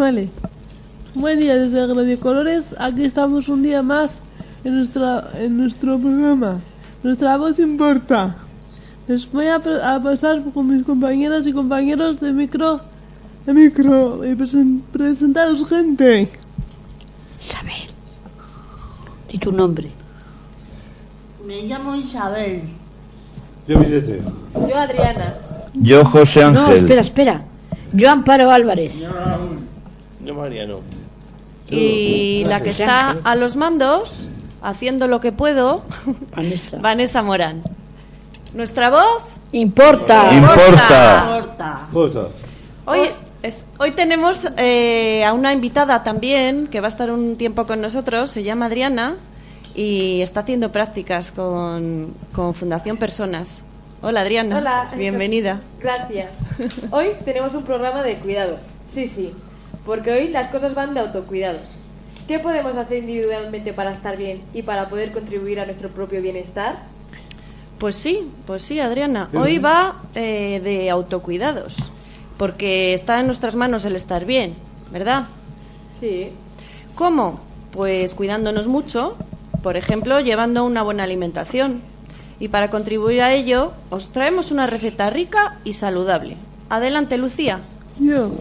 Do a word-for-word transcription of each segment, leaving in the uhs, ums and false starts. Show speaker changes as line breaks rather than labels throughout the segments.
Vale. Buen día desde Radio Colores. Aquí estamos un día más en nuestra en nuestro programa. Nuestra voz importa. Les voy a, a pasar con mis compañeras y compañeros de micro de micro y presen, presentaros gente.
Isabel. Di tu nombre.
Me llamo Isabel.
Yo Vicente.
Yo Adriana.
Yo José Ángel.
No, espera, espera. Yo Amparo Álvarez.
Yo Raúl. Yo Mariano.
Y la que está a los mandos, haciendo lo que puedo,
Vanessa.
Vanessa Morán. Nuestra voz
Importa.
Importa.
Corta.
Jota.
Hoy, es, hoy tenemos eh, a una invitada también que va a estar un tiempo con nosotros, se llama Adriana y está haciendo prácticas con, con Fundación Personas. Hola Adriana,
Hola.
bienvenida.
Gracias. Hoy tenemos un programa de cuidado. Sí, sí, porque hoy las cosas van de autocuidados. ¿Qué podemos hacer individualmente para estar bien y para poder contribuir a nuestro propio bienestar?
Pues sí, pues sí Adriana, hoy va eh, de autocuidados, porque está en nuestras manos el estar bien, ¿verdad?
Sí.
¿Cómo? Pues cuidándonos mucho, por ejemplo, llevando una buena alimentación. Y para contribuir a ello, os traemos una receta rica y saludable. Adelante, Lucía.
Yo.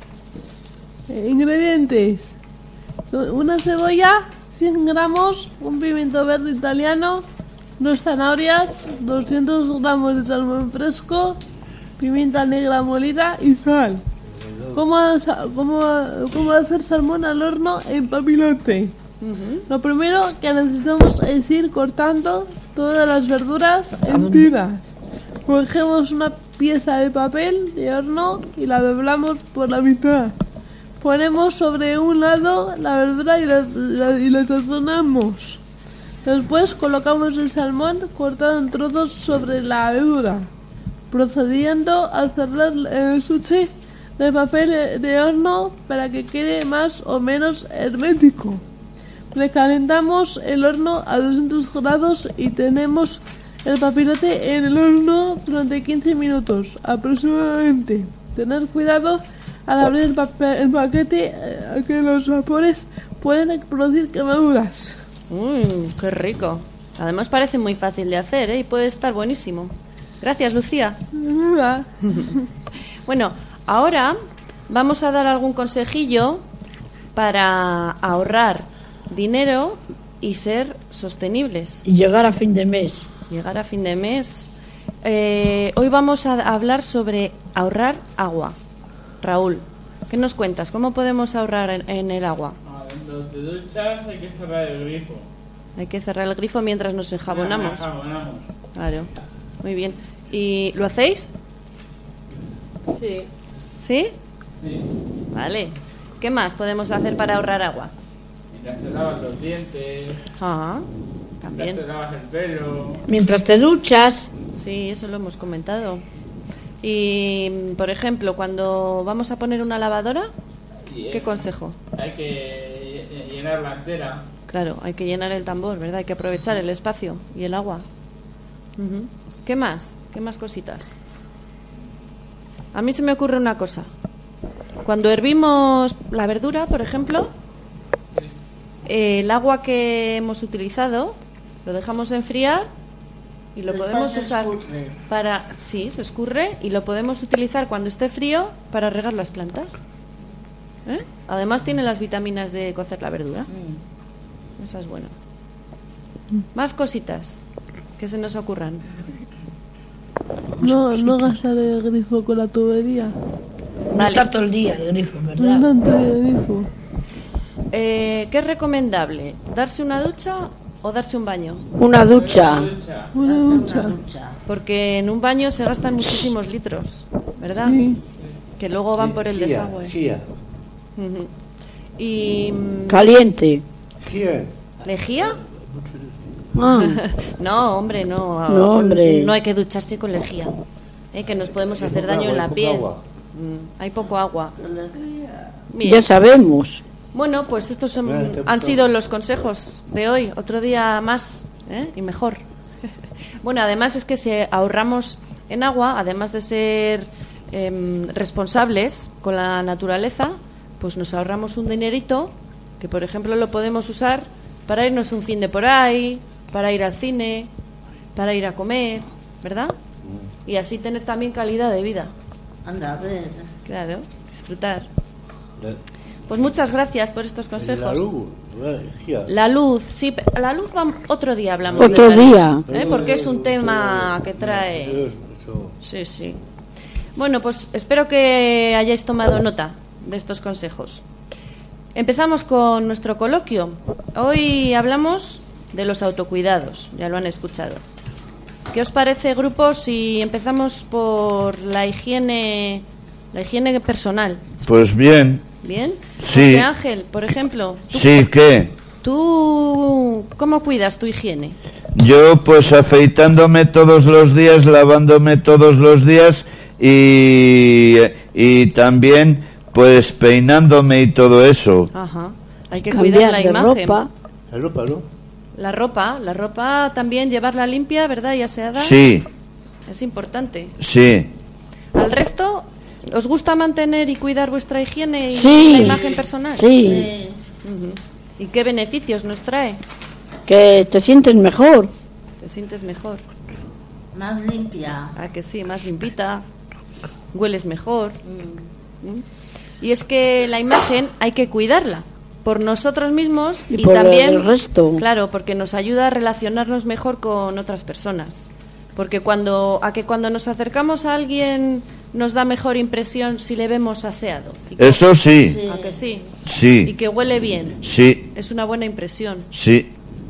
Eh, ingredientes. Una cebolla, cien gramos, un pimiento verde italiano, dos zanahorias, doscientos gramos de salmón fresco, pimienta negra molida y sal. ¿Cómo, cómo, cómo hacer salmón al horno en papilote? Uh-huh. Lo primero que necesitamos es ir cortando todas las verduras en tiras. Cogemos una pieza de papel de horno y la doblamos por la mitad. Ponemos sobre un lado la verdura y la, la, y la sazonamos. Después colocamos el salmón cortado en trozos sobre la verdura, procediendo a cerrar el sushi de papel de horno para que quede más o menos hermético. Precalentamos el horno a doscientos grados y tenemos el papilote en el horno durante quince minutos aproximadamente. Tener cuidado al abrir el, papel, el paquete, eh, que los vapores pueden producir quemaduras.
Mmm, qué rico. Además parece muy fácil de hacer, ¿eh? Y puede estar buenísimo. Gracias, Lucía. Bueno, ahora vamos a dar algún consejillo para ahorrar dinero y ser sostenibles.
Y llegar a fin de mes.
Llegar a fin de mes. Eh, hoy vamos a hablar sobre ahorrar agua. Raúl, ¿qué nos cuentas? ¿Cómo podemos ahorrar en, en el agua?
Cuando te duchas hay que cerrar el grifo.
Hay que cerrar el grifo mientras nos enjabonamos.
Nos enjabonamos.
Claro, muy bien. ¿Y lo hacéis?
Sí.
¿Sí?
Sí.
Vale. ¿Qué más podemos hacer para ahorrar agua?
Mientras te lavas los dientes.
Ah, también.
Mientras te lavas el pelo.
Mientras te duchas.
Sí, eso lo hemos comentado. Y, por ejemplo, cuando vamos a poner una lavadora,
Sí,
¿qué
eh,
consejo?
Hay que llenarla entera.
Claro, hay que llenar el tambor, ¿verdad? Hay que aprovechar el espacio y el agua. Uh-huh. ¿Qué más? ¿Qué más cositas? A mí se me ocurre una cosa. Cuando hervimos la verdura, por ejemplo, eh, el agua que hemos utilizado lo dejamos enfriar y lo
Después
podemos
se
usar
escurre.
para... Sí, se escurre y lo podemos utilizar cuando esté frío para regar las plantas. ¿Eh? Además tiene las vitaminas de cocer la verdura.
Mm.
Esa es buena. Más cositas que se nos ocurran.
No, no gastar el grifo con la tubería.
No
Vale.
estar todo el día el grifo,
No
¿verdad?
tanto el grifo.
Eh, ¿Qué es recomendable? ¿Darse una ducha o darse un baño?
Una ducha.
Ducha.
Una ducha.
Ducha.
Porque en un baño se gastan muchísimos litros, ¿verdad?
Sí.
Que luego van por el
Gia,
desagüe.
Gia.
Ujú. Y... mm,
Caliente.
Gia.
¿lejía?
Ah,
No, hombre, no.
No, hombre.
No hay que ducharse con lejía. ¿Eh? Que nos podemos
Hay
hacer
poca
daño en
agua,
la
hay poca
piel.
agua.
Mm, hay poco agua. Bien.
ya sabemos.
Bueno, pues estos son-
Bueno, te
han
apunto.
sido los consejos de hoy. Otro día más, ¿eh? Y mejor. Bueno, además es que si ahorramos en agua, además de ser em, responsables con la naturaleza, pues nos ahorramos un dinerito que, por ejemplo, lo podemos usar para irnos un fin de por ahí, para ir al cine, para ir a comer, ¿verdad? Y así tener también calidad de vida.
Anda, a ver.
Claro, disfrutar. Pues muchas gracias por estos consejos.
La luz, la energía.
La luz, sí, pe- la luz va, otro día hablamos.
Otro
de la luz,
día.
¿eh? Porque es un tema que trae...
Eso.
Sí, sí. Bueno, pues espero que hayáis tomado nota de estos consejos. Empezamos con nuestro coloquio. Hoy hablamos de los autocuidados, ya lo han escuchado. ¿Qué os parece, grupo, si empezamos por la higiene, la higiene personal?
Pues bien.
¿Bien?
Sí.
José Ángel, por ejemplo, ¿tú,
Sí, ¿qué?
¿tú cómo cuidas tu higiene?
Yo pues afeitándome todos los días, lavándome todos los días y, y también pues peinándome y todo eso.
Ajá. Hay que cuidar
Cambiar
la
de
imagen.
ropa.
La ropa, ¿no?
La ropa, la ropa también llevarla limpia, ¿verdad? Y aseada.
Sí,
Es importante.
sí.
¿Al resto os gusta mantener y cuidar vuestra higiene y
Sí.
la imagen personal?
Sí,
Sí.
Ujú. ¿Y qué beneficios nos trae?
que te sientes mejor.
Te sientes mejor.
Más limpia.
Ah, que sí, más limpita. Hueles mejor.
Mm.
¿Mm? Y es que la imagen hay que cuidarla por nosotros mismos
Y
y,
por
también,
el resto.
claro, porque nos ayuda a relacionarnos mejor con otras personas. Porque cuando a que cuando nos acercamos a alguien nos da mejor impresión si le vemos aseado. ¿Y que-
Eso sí,
Sí.
¿A que sí? Y
sí,
que huele bien.
sí,
Es una buena impresión.
sí.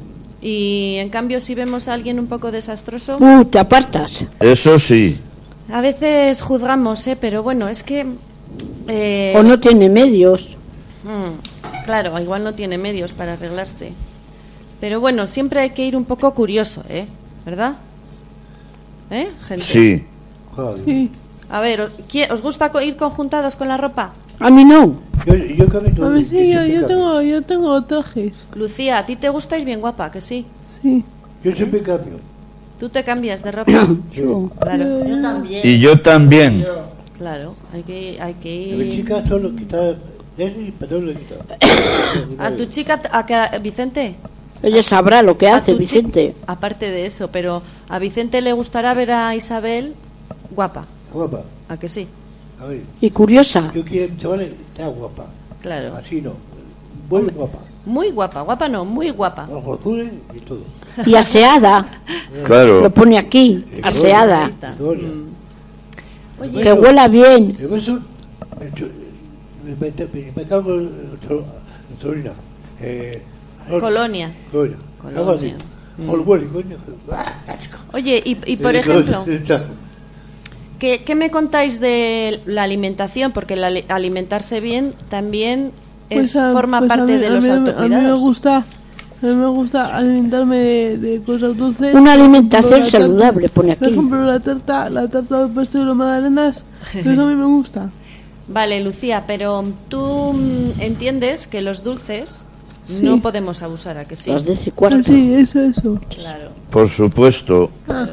Y en cambio si vemos a alguien un poco desastroso,
Uh, te apartas.
Eso sí.
a veces juzgamos, ¿eh? Pero bueno, es que... eh,
O no tiene medios.
Mm, claro, igual no tiene medios para arreglarse. Pero bueno, siempre hay que ir un poco curioso, ¿eh? ¿Verdad? ¿Eh, gente?
Sí.
Joder.
Sí.
A ver, ¿os- ¿quién- ¿os gusta co- ir conjuntados con la ropa?
A mí no.
Yo, yo cambio todo.
A ver, sí, yo,
siempre
yo
cambio.
tengo, yo tengo trajes.
Lucía, ¿a ti te gusta ir bien guapa? Que sí.
Sí.
Yo siempre cambio.
¿Tú te cambias de ropa?
Yo.
Claro,
Yo también.
Y yo también.
Yo,
claro. Hay que, hay que
A mi
ir...
chica solo quita eso y para todo lo quita.
¿A tu chica, a que- Vicente?
Ella sabrá lo que
¿A
hace,
tu chi-
Vicente.
Aparte de eso, pero a Vicente le gustará ver a Isabel guapa.
Guapa.
¿A que sí?
A ver,
Y curiosa.
yo quiero chavales está guapa.
Claro.
Así no. Muy guapa.
Muy guapa, guapa no, muy guapa.
Ojos azules y todo.
Y aseada. Lo
Claro.
pone aquí. Aseada.
Bonita.
Gloria.
Mm.
Oye,
Que huela bien.
el beso, el cho- me me- me- me cago en Torina. Eh,
Colonia.
Colonia.
Colonia.
Algo así.
Mm.
O el huele, coño. Ah, asco.
Oye, y, y por
Eh,
ejemplo,
el chajo.
¿qué, qué me contáis de la alimentación? Porque la ali- alimentarse bien también es,
Pues a-
forma
pues a
parte
mí-
de
a
los
mí- A mí me
autocuidados.
gusta, a mí me gusta alimentarme de, de cosas dulces.
Una
Por
alimentación
ejemplo, la tarta-
saludable, pone
Por
aquí.
ejemplo, la tarta, la tarta de pastel y los magdalenas, eso a mí me gusta.
Vale, Lucía, pero tú mm, entiendes que los dulces
Sí.
no podemos abusar, ¿a que sí?
Las de ese
Ah,
cuarto.
sí, es eso.
Claro.
Por supuesto.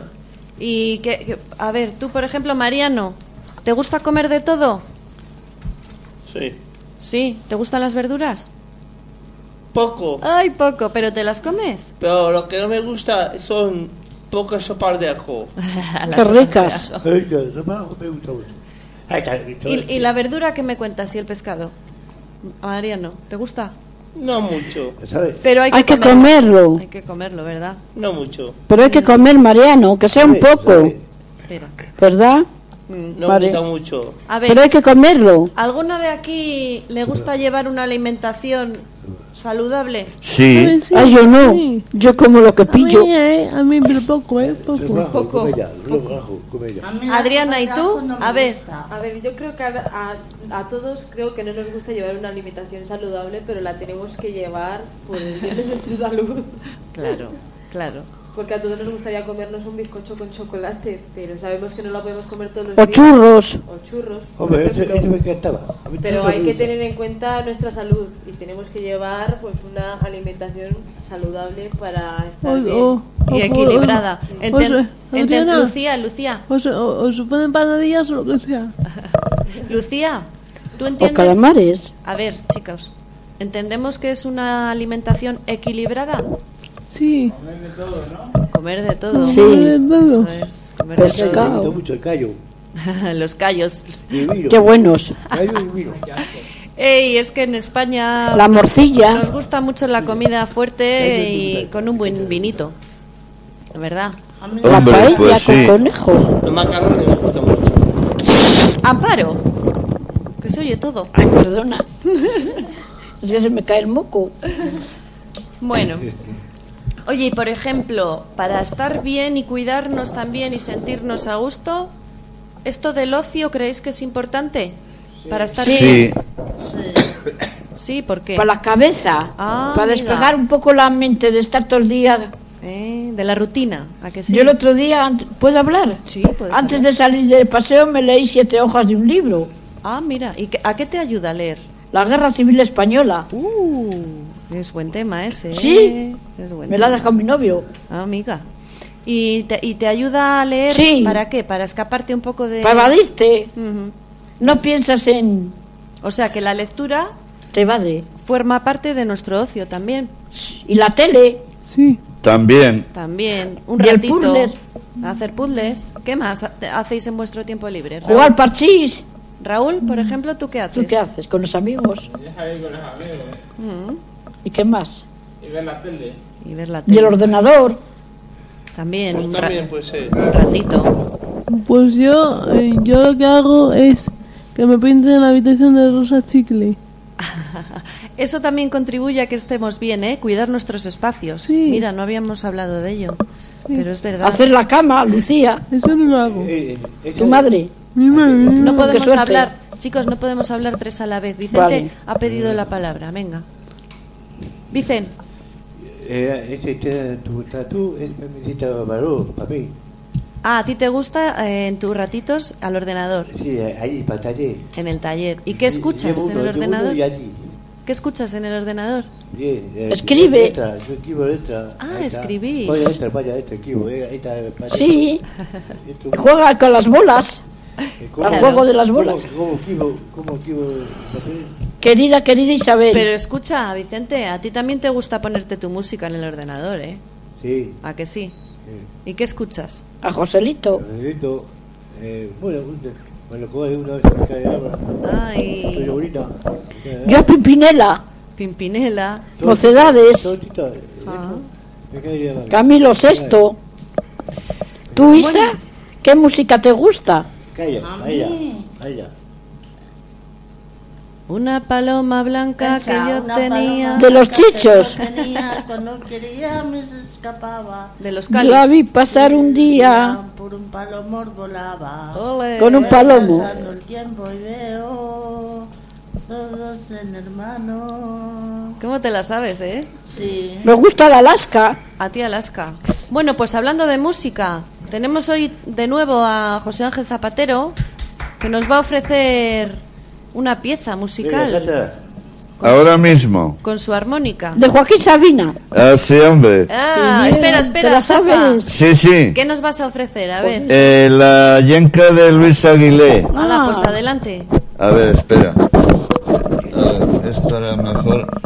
Y que, que- a ver, tú, por ejemplo, Mariano, ¿te gusta comer de todo?
Sí.
Sí, ¿te gustan las verduras?
Poco.
Ay, poco, pero ¿te las comes?
Pero lo que no me gusta son pocas sopas de ajo.
Qué ricas.
Ay, ya, no me- me gusta mucho. Ay, que-
¿Y, y la verdura qué me cuentas y el pescado? Mariano, ¿te gusta?
No mucho.
¿Sabes?
Pero hay que,
Hay que
comerlo.
comerlo.
Hay que comerlo, ¿verdad?
No mucho.
Pero hay que comer, Mariano, que sea un
¿Sabes?
poco.
¿Sabes?
Espera.
¿Verdad?
Mm.
No
Vale.
me gusta mucho.
A ver,
Pero hay que comerlo.
¿alguno de aquí le gusta llevar una alimentación saludable?
A
Sí.
ver, sí,
Ay, yo no.
sí.
Yo como lo que
A mí,
pillo.
eh, a mí, pero poco, eh,
Luego
poco.
ajo,
Poco.
come ya, luego ajo, come ya.
A mí la
Adriana,
sopa
¿y
de
tú?
ajo no me
A ver.
gusta.
A ver, yo creo que a, a, a todos creo que no nos gusta llevar una alimentación saludable, pero la tenemos que llevar por el bien de nuestra salud.
Claro, claro.
Porque a todos nos gustaría comernos un bizcocho con chocolate, pero sabemos que no lo podemos comer todos los
O
días.
churros.
O churros. por
Hombre, ese,
ejemplo.
ese me encantaba. A mí
Pero
todo
hay
me
que
gusta.
tener en cuenta nuestra salud y tenemos que llevar pues una alimentación saludable para estar
O-
bien.
o-
Y
o-
equilibrada.
o-
Enten-
o sea,
enten-
Adriana,
Lucía, Lucía,
O se, o, o se ponen panadillas o lo que sea.
Lucía, ¿Tú
O
entiendes?
calamares.
A ver, chicos, ¿entendemos que es una alimentación equilibrada?
Sí.
Comer de todo, ¿no?
Comer de todo.
Sí.
Comer de todo.
Eso es, comer de
Pescado.
todo.
Me gusta mucho el callo.
Los callos.
Y el vino.
Qué buenos.
Callo y vino.
Ey, es que en España
La morcilla.
nos gusta mucho la comida fuerte
Callo y
y
vino.
con un buen vinito. ¿Verdad?
A mí
La
Hombre,
paella
pues
con
sí.
conejo.
Los macarrones me gustan mucho.
Amparo. Que se oye todo.
Ay, perdona. Es que se me cae el moco.
Bueno. Oye, y por ejemplo, para estar bien y cuidarnos también y sentirnos a gusto, ¿esto del ocio creéis que es importante? Para estar
Sí.
bien.
Sí.
Sí, ¿por qué?
Para la cabeza.
Ah,
para
amiga.
despejar un poco la mente de estar todo el día.
Eh, de la rutina, ¿a que sí?
Yo el otro día, ant- ¿puedo hablar?
Sí, puedes
Antes
hablar.
de salir del paseo me leí siete hojas de un libro.
Ah, mira, ¿y qué- a qué te ayuda a leer?
La Guerra Civil Española.
Uh, es buen tema ese. ¿eh?
Sí.
Es buen
Me la ha
tema.
dejado mi novio.
Ah, amiga. ¿Y te, ¿Y te ayuda a leer?
Sí.
¿Para qué? ¿Para escaparte un poco de...?
Para evadirte.
Ujú.
No piensas en...
O sea, que la lectura
Te evade.
forma parte de nuestro ocio también.
Y la tele.
Sí.
También.
También. Un
Y el
ratito.
puzzle.
Hacer puzzles. ¿Qué más ha- hacéis en vuestro tiempo libre?
Jugar al parchís.
Raúl, por ejemplo, ¿tú qué haces?
¿Tú qué haces? Con los amigos.
Y dejar ir con los amigos.
Ujú.
¿Y qué más?
Y ver la tele.
Y ver la
Y el
tele.
ordenador.
También.
Pues
un, ra-
también puede ser.
un ratito.
Pues yo, eh, yo lo que hago es que me pinten la habitación de Rosa Chicle.
Eso también contribuye a que estemos bien, ¿eh? Cuidar nuestros espacios.
Sí.
Mira, no habíamos hablado de ello. Pero es verdad.
Hacer la cama, Lucía.
Eso no lo hago.
Eh, eh,
Tu madre.
Mi madre.
No
Qué
podemos
suerte.
hablar, chicos, no podemos hablar tres a la vez. Vicente
Vale.
ha pedido la palabra, venga. Vicente,
Eh, este, este, tu tatu es me necesita valor para mí.
ah, a ti te gusta eh, en tus ratitos al ordenador,
Sí, eh, ahí, para taller.
en el taller. ¿Y qué escuchas
Llevo
en
uno,
el
llevo uno
ordenador?
y allí.
¿Qué escuchas en el ordenador?
Bien, eh,
Escribe.
letra, yo escribo letra.
Ah,
Ahí está.
escribís.
Vaya letra, vaya letra, escribo. Eh, ahí está, vaya.
Sí.
Esto-
Juega con las bolas.
eh, ¿cómo-
Al juego de las
cómo-
bolas.
¿Cómo escribo? ¿Cómo escribo el papel?
Querida, querida Isabel.
Pero escucha, Vicente, a ti también te gusta ponerte tu música en el ordenador, ¿eh?
Sí.
¿A que sí?
sí.
¿Y qué escuchas?
A Joselito.
Necesito, eh, bueno, un- me lo coge una vez me cae agua.
Ay,
Soy bonita.
Yo a Pimpinela.
Pimpinela.
Mocedades.
Tortita, eh,
Ah.
me cae agua.
Camilo Sexto. ¿Tú, Isa? ¿Qué música te gusta?
Calla,
A
vaya,
mí.
vaya.
Una paloma blanca
Esa,
que yo
una
tenía.
paloma
De los
blanca que yo
chichos.
tenía, cuando quería me se escapaba.
De los
Yo la
cáliz.
vi pasar un día
Por un palomor volaba.
Ole.
con un palomo.
Pasando el tiempo y veo todos en hermano.
¿Cómo te la sabes, eh?
Sí.
Me gusta el Alaska.
A ti, Alaska. Bueno, pues hablando de música, tenemos hoy de nuevo a José Ángel Zapatero, que nos va a ofrecer una pieza
Mira,
musical
Tata,
Ahora mismo.
con su armónica.
De Joaquín Sabina.
Ah, sí, hombre.
Ah,
Bien,
espera,
¿te
espera,
la
Zapa.
sabes?
Sí, sí.
¿Qué nos vas a ofrecer? A ver.
Eh, la yenca de Luis Aguilé.
Hala, pues
Ah.
adelante.
A ver, espera. A ver, es para mejor.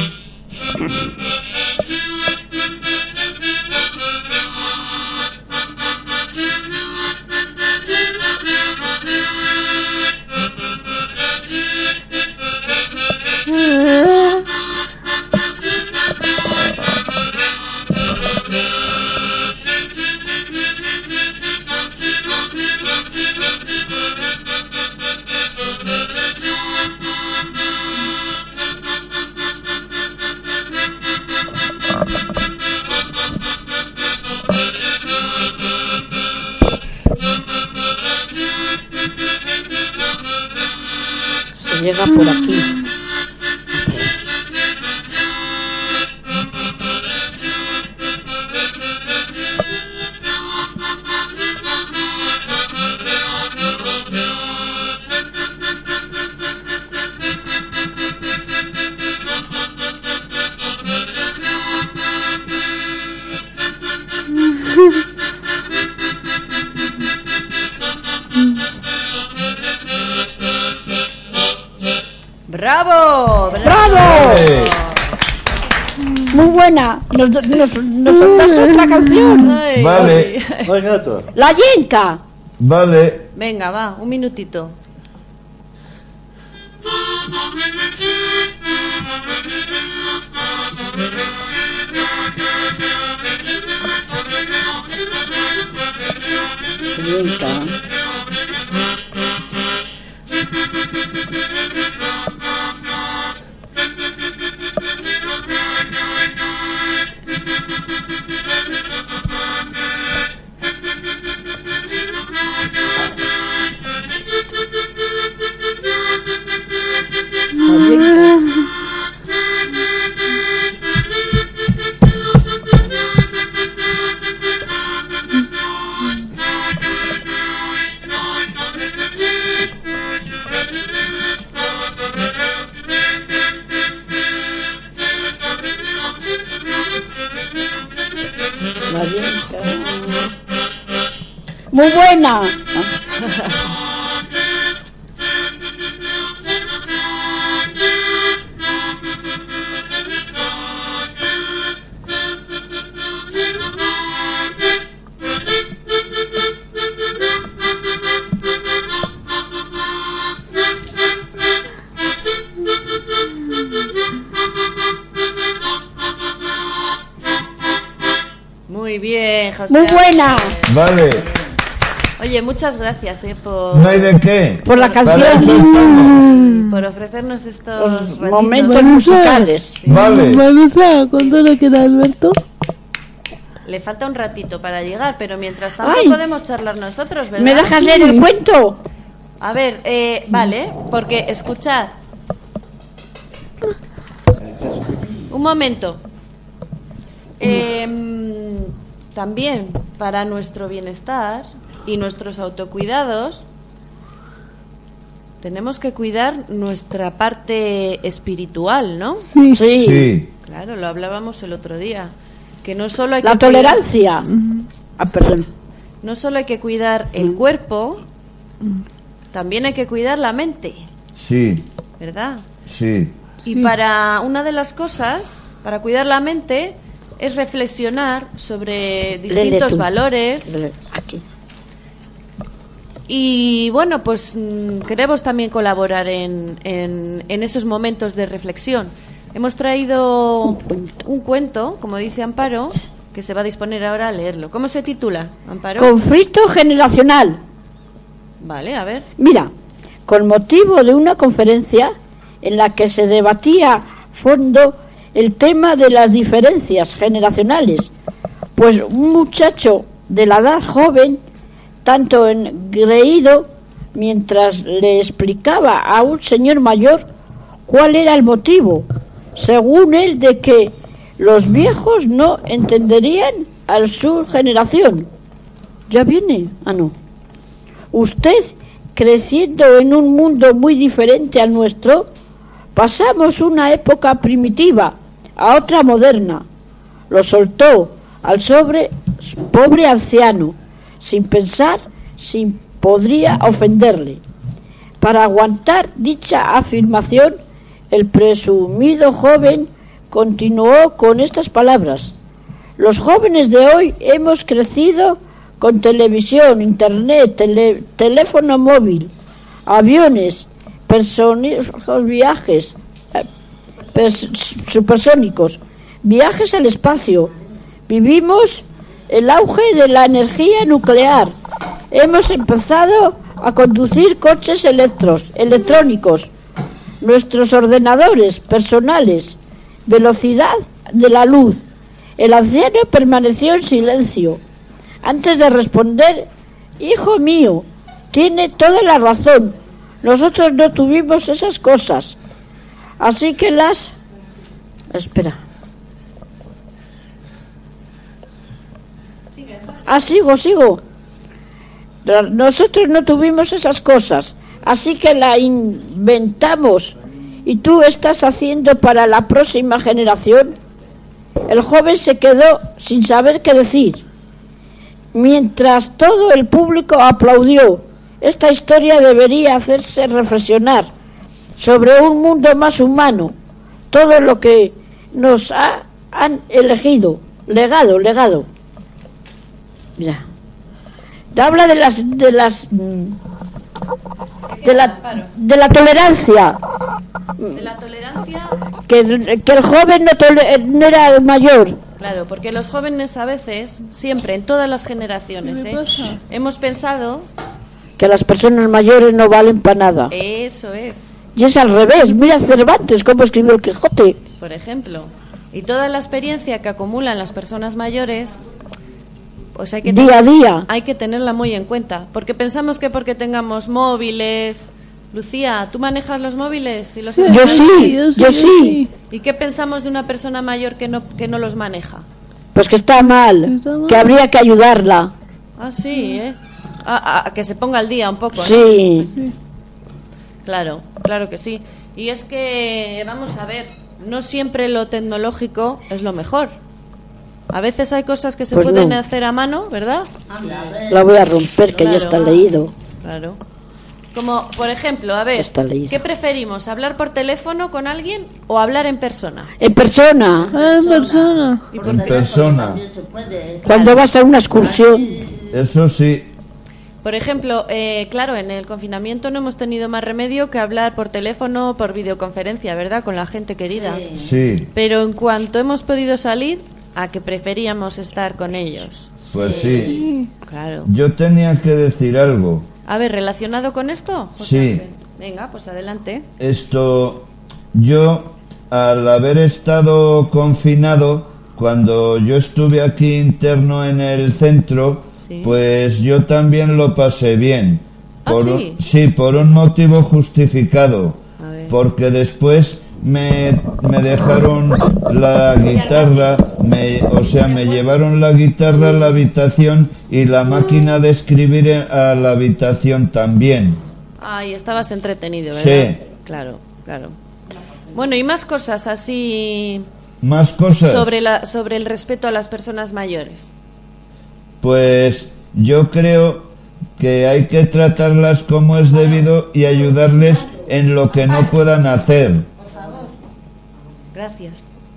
Se llega por aquí.
¡Bravo!
¡Bravo!
Eh,
Muy buena. Nos, nos, nos das otra canción.
Ay,
Vale.
ay.
No hay gato.
La yenca.
Vale.
Venga, va, un minutito.
Yenca. La yenca. La yenca. Muy buena.
Muy bien, José.
Muy buena.
Vale.
Oye, muchas gracias eh, por,
¿No hay de qué?
Por la
Para eso
canción.
estamos.
por ofrecernos estos
Los
ratitos.
momentos musicales.
Vale.
Manusa, ¿cuánto le queda a Alberto?
Le falta un ratito para llegar, pero mientras tanto
Ay.
podemos charlar nosotros, ¿verdad?
¿Me dejas leer el cuento?
A ver, eh, vale, porque escuchad. Un momento. Em, también para nuestro bienestar y nuestros autocuidados tenemos que cuidar nuestra parte espiritual, ¿no?
Sí.
Sí.
Claro, lo hablábamos el otro día. Que no solo hay
La
que
tolerancia. Ah, perdón.
cuidar, no solo hay que cuidar el cuerpo, también hay que cuidar la mente,
Sí.
¿verdad?
Sí.
Y para una de las cosas, para cuidar la mente, es reflexionar sobre
Léele
distintos
tú.
valores.
Léele. Aquí.
Y bueno, pues mm, queremos también colaborar en, en, en esos momentos de reflexión. Hemos traído
Un cuento.
un cuento, como dice Amparo, que se va a disponer ahora a leerlo. ¿Cómo se titula, Amparo?
Conflicto generacional.
Vale, a ver.
Mira, con motivo de una conferencia en la que se debatía a fondo el tema de las diferencias generacionales, pues un muchacho de la edad joven, tanto engreído, mientras le explicaba a un señor mayor cuál era el motivo, según él, de que los viejos no entenderían a su generación. ¿Ya viene? Ah, no. Usted, creciendo en un mundo muy diferente al nuestro, pasamos una época primitiva a otra moderna. Lo soltó al sobre pobre anciano, sin pensar si podría ofenderle. Para aguantar dicha afirmación, el presumido joven continuó con estas palabras: los jóvenes de hoy hemos crecido con televisión, internet, tele, teléfono móvil, aviones, personíficos viajes, eh, pers supersónicos, viajes al espacio. Vivimos el auge de la energía nuclear. Hemos empezado a conducir coches electros, electrónicos, nuestros ordenadores personales, velocidad de la luz. El anciano permaneció en silencio. Antes de responder: hijo mío, tiene toda la razón. Nosotros no tuvimos esas cosas. Así que las... Espera. Ah, sigo, sigo. Nosotros no tuvimos esas cosas. Así que la inventamos. ¿Y tú estás haciendo para la próxima generación? El joven se quedó sin saber qué decir, mientras todo el público aplaudió. Esta historia debería hacerse reflexionar sobre un mundo más humano, todo lo que nos ha, han elegido, legado, legado. Mira, habla de las, de las, de la, de la tolerancia,
De la tolerancia,
que, que el joven no, tole, no era el mayor.
claro, porque los jóvenes a veces, siempre, en todas las generaciones,
¿Qué
¿eh?
me pasa?
hemos pensado,
Que las personas mayores no valen para nada.
eso es,
Y es al revés. Mira Cervantes cómo escribió el Quijote.
por ejemplo, y toda la experiencia que acumulan las personas mayores, pues hay que
Día a día.
hay que tenerla muy en cuenta, porque pensamos que porque tengamos móviles, Lucía, ¿tú manejas los móviles? Y los
Sí,
Yo sí,
yo sí,
yo
yo
sí.
sí.
¿Y qué pensamos de una persona mayor que no que no los maneja?
Pues que está mal,
Está mal.
que habría que ayudarla.
Ah, sí, ¿eh? A, a que se ponga al día un poco, ¿no?
Sí,
Claro, claro que sí. Y es que, vamos a ver, no siempre lo tecnológico es lo mejor. A veces hay cosas que se
Pues
pueden
no.
hacer a mano, ¿verdad?
la voy a romper, que ya
Claro.
está leído.
Claro. Como, por ejemplo, a ver,
Está leído.
¿qué preferimos? ¿Hablar por teléfono con alguien o hablar en persona?
En persona,
Ah, en persona.
¿Y por
En
qué?
persona.
También se puede.
cuando vas a una excursión.
Eso sí.
Por ejemplo, eh, claro, en el confinamiento no hemos tenido más remedio que hablar por teléfono o por videoconferencia, ¿verdad? Con la gente querida.
Sí.
Pero en cuanto hemos podido salir, a que preferíamos estar con ellos.
Pues sí.
Claro.
Yo tenía que decir algo.
A ver, ¿relacionado con esto? José
Sí.
Ángel? Venga, pues adelante.
Esto, yo, al haber estado confinado, cuando yo estuve aquí interno en el centro,
Sí.
pues yo también lo pasé bien.
¿Ah,
Por
sí?
un- sí, por un motivo justificado.
A ver.
Porque después me, me dejaron la guitarra, me, o sea, me llevaron la guitarra a la habitación y la máquina de escribir a la habitación también.
Ay, estabas entretenido, ¿verdad?
Sí.
Claro, claro. Bueno, y más cosas así
Más cosas.
sobre, la, sobre el respeto a las personas mayores.
Pues yo creo que hay que tratarlas como es debido y ayudarles en lo que no puedan hacer.
Gracias.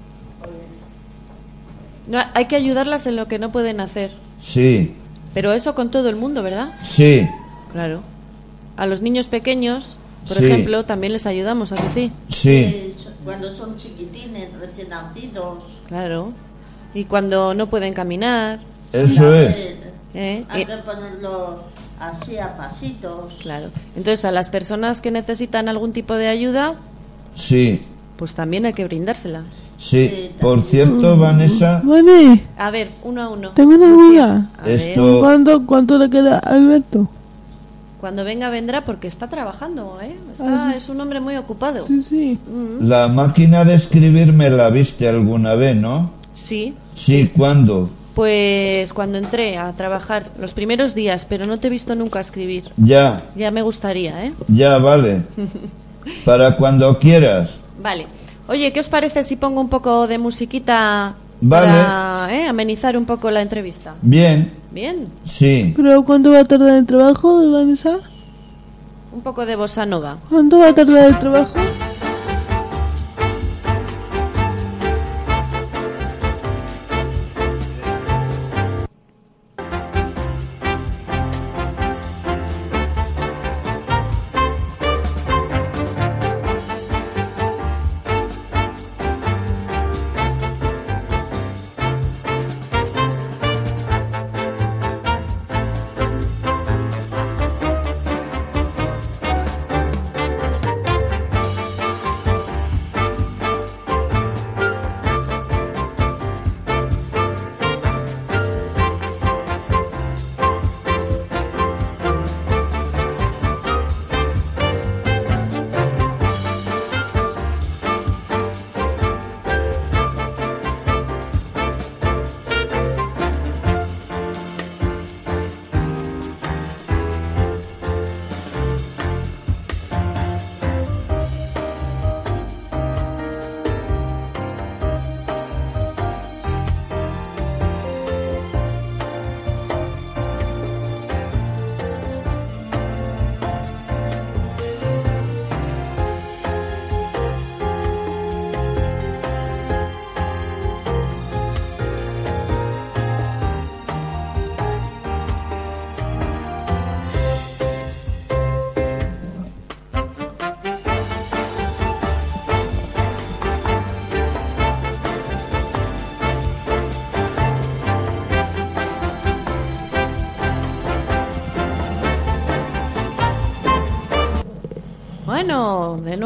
No, hay que ayudarlas en lo que no pueden hacer.
Sí,
Pero eso con todo el mundo, ¿verdad?
sí,
Claro. A los niños pequeños, por
Sí.
ejemplo, también les ayudamos, ¿a que sí?
sí,
Eh, Cuando son chiquitines, recién nacidos.
Claro. Y cuando no pueden caminar,
eso es.
¿eh?
Hay
Y-
que ponerlo así a pasitos.
claro. Entonces, a las personas que necesitan algún tipo de ayuda,
Sí,
pues también hay que brindársela.
sí. Por cierto, Vanessa,
Vale,
A ver, uno a uno.
tengo una duda.
A ver,
esto...
¿Cuánto, ¿Cuánto le queda a Alberto?
cuando venga vendrá porque está trabajando, ¿eh? Está,
Ah, sí.
es un hombre muy ocupado.
Sí, sí.
Mm,
La máquina de escribir me la viste alguna vez, ¿no?
sí.
Sí, ¿cuándo?
Pues cuando entré a trabajar los primeros días, pero no te he visto nunca escribir.
Ya,
Ya me gustaría, ¿eh?
ya, vale. Para cuando quieras.
Vale. Oye, ¿qué os parece si pongo un poco de musiquita
Vale.
para ¿eh? amenizar un poco la entrevista?
Bien,
Bien.
sí.
¿Pero cuánto va a tardar el trabajo, Vanessa?
Un poco de bossa nova.
¿Cuánto va a tardar el trabajo?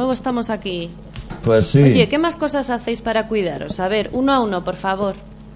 nuevo estamos aquí.
Pues sí.
Oye, ¿qué más cosas hacéis para cuidaros? A ver, uno a uno, por favor.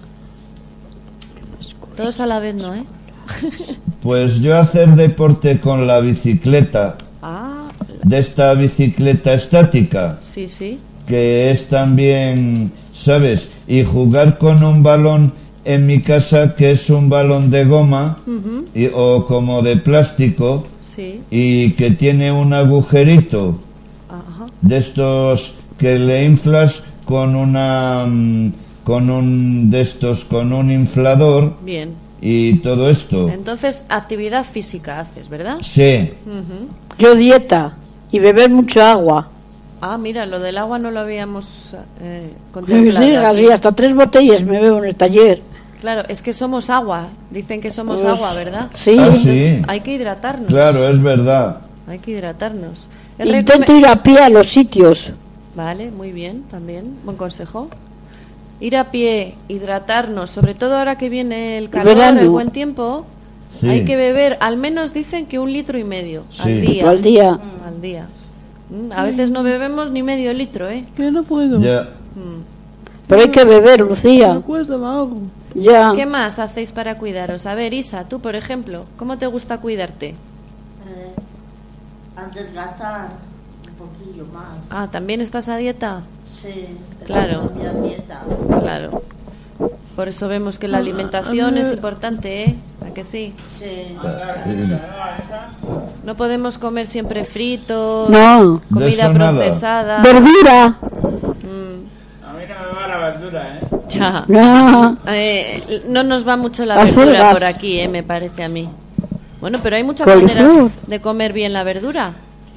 Todos a la vez, ¿no, eh?
Pues yo hacer deporte con la bicicleta,
Ah,
de esta bicicleta estática,
sí, sí.
que es también, ¿sabes? Y jugar con un balón en mi casa, que es un balón de goma
Ujú,
y- o como de plástico,
sí.
y que tiene un agujerito
Ajá.
de estos que le inflas con una mm, con un de estos con un inflador
Bien.
y todo esto.
Entonces, actividad física haces, ¿verdad?
Sí.
Ujú.
Yo dieta y beber mucha agua.
Ah, mira, lo del agua no lo habíamos eh,
Sí,
contemplado.
así
aquí.
hasta tres botellas me bebo en el taller.
Claro, es que somos agua. Dicen que somos
Uf,
agua, ¿verdad?
sí.
Ah, sí.
Hay que hidratarnos.
Claro, es verdad.
Hay que hidratarnos. El
Intento
recome-
ir a pie a los sitios.
Vale, muy bien, también. Buen consejo. Ir a pie, hidratarnos, sobre todo ahora que viene el calor,
verano.
el buen tiempo.
Sí.
Hay que beber, al menos dicen que un litro y medio
Sí.
al día.
Al día.
Mm, al día. Mm, A veces no bebemos ni medio litro, ¿eh?
Que no puedo.
Ya.
Mm.
Pero hay que beber, Lucía.
Me cuesta, me hago.
Ya.
¿Qué más hacéis para cuidaros? A ver, Isa, tú, por ejemplo, ¿cómo te gusta cuidarte?
Eh, adelgazar un poquillo más.
Ah, ¿también estás a dieta?
Sí.
Claro.
Mi dieta.
Claro. Por eso vemos que la alimentación es importante, ¿eh? ¿A que sí?
Sí.
Eh,
No podemos comer siempre fritos,
No.
De
comida
eso nada.
procesada.
Verdura.
Mm,
A mí no me va la verdura, ¿eh?
ya.
No.
Eh, no nos va mucho la
Acelgas.
verdura por aquí, ¿eh? Me parece a mí. Bueno, pero hay muchas
Coliflor.
maneras de comer bien la verdura.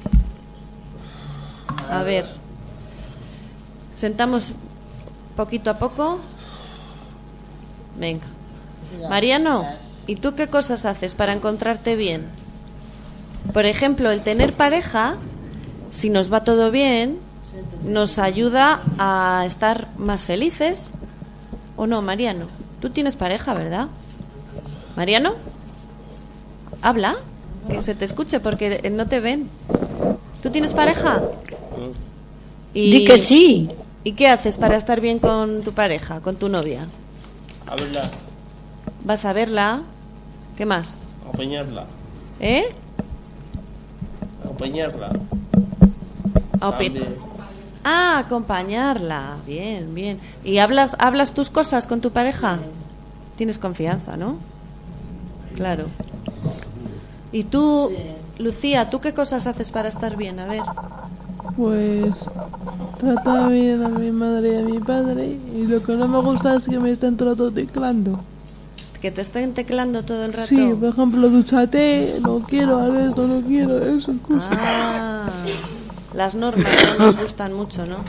A ver. Sentamos poquito a poco. Venga. Mariano, ¿y tú qué cosas haces para encontrarte bien? Por ejemplo, el tener pareja, si nos va todo bien, nos ayuda a estar más felices. ¿O no, Mariano? Tú tienes pareja, ¿verdad? ¿Mariano? Habla, que se te escuche porque no te ven. ¿Tú tienes pareja? Y,
Di que sí.
¿Y qué haces para estar bien con tu pareja, con tu novia?
A verla,
¿Vas a verla? ¿Qué más?
acompañarla,
¿Eh?
acompañarla.
A opi-
También.
Ah, acompañarla. Bien, bien. ¿Y hablas, hablas tus cosas con tu pareja? Tienes confianza, ¿no? Claro. ¿Y tú, Lucía, tú qué cosas haces para estar bien? A ver.
Pues tratar bien a mi madre y a mi padre. Y lo que no me gusta es que me estén todo el rato teclando.
Que te estén teclando todo el rato.
Sí, por ejemplo, dúchate, no quiero, haz esto, no quiero, eso, cosas.
Ah, las normas no nos gustan mucho, ¿no?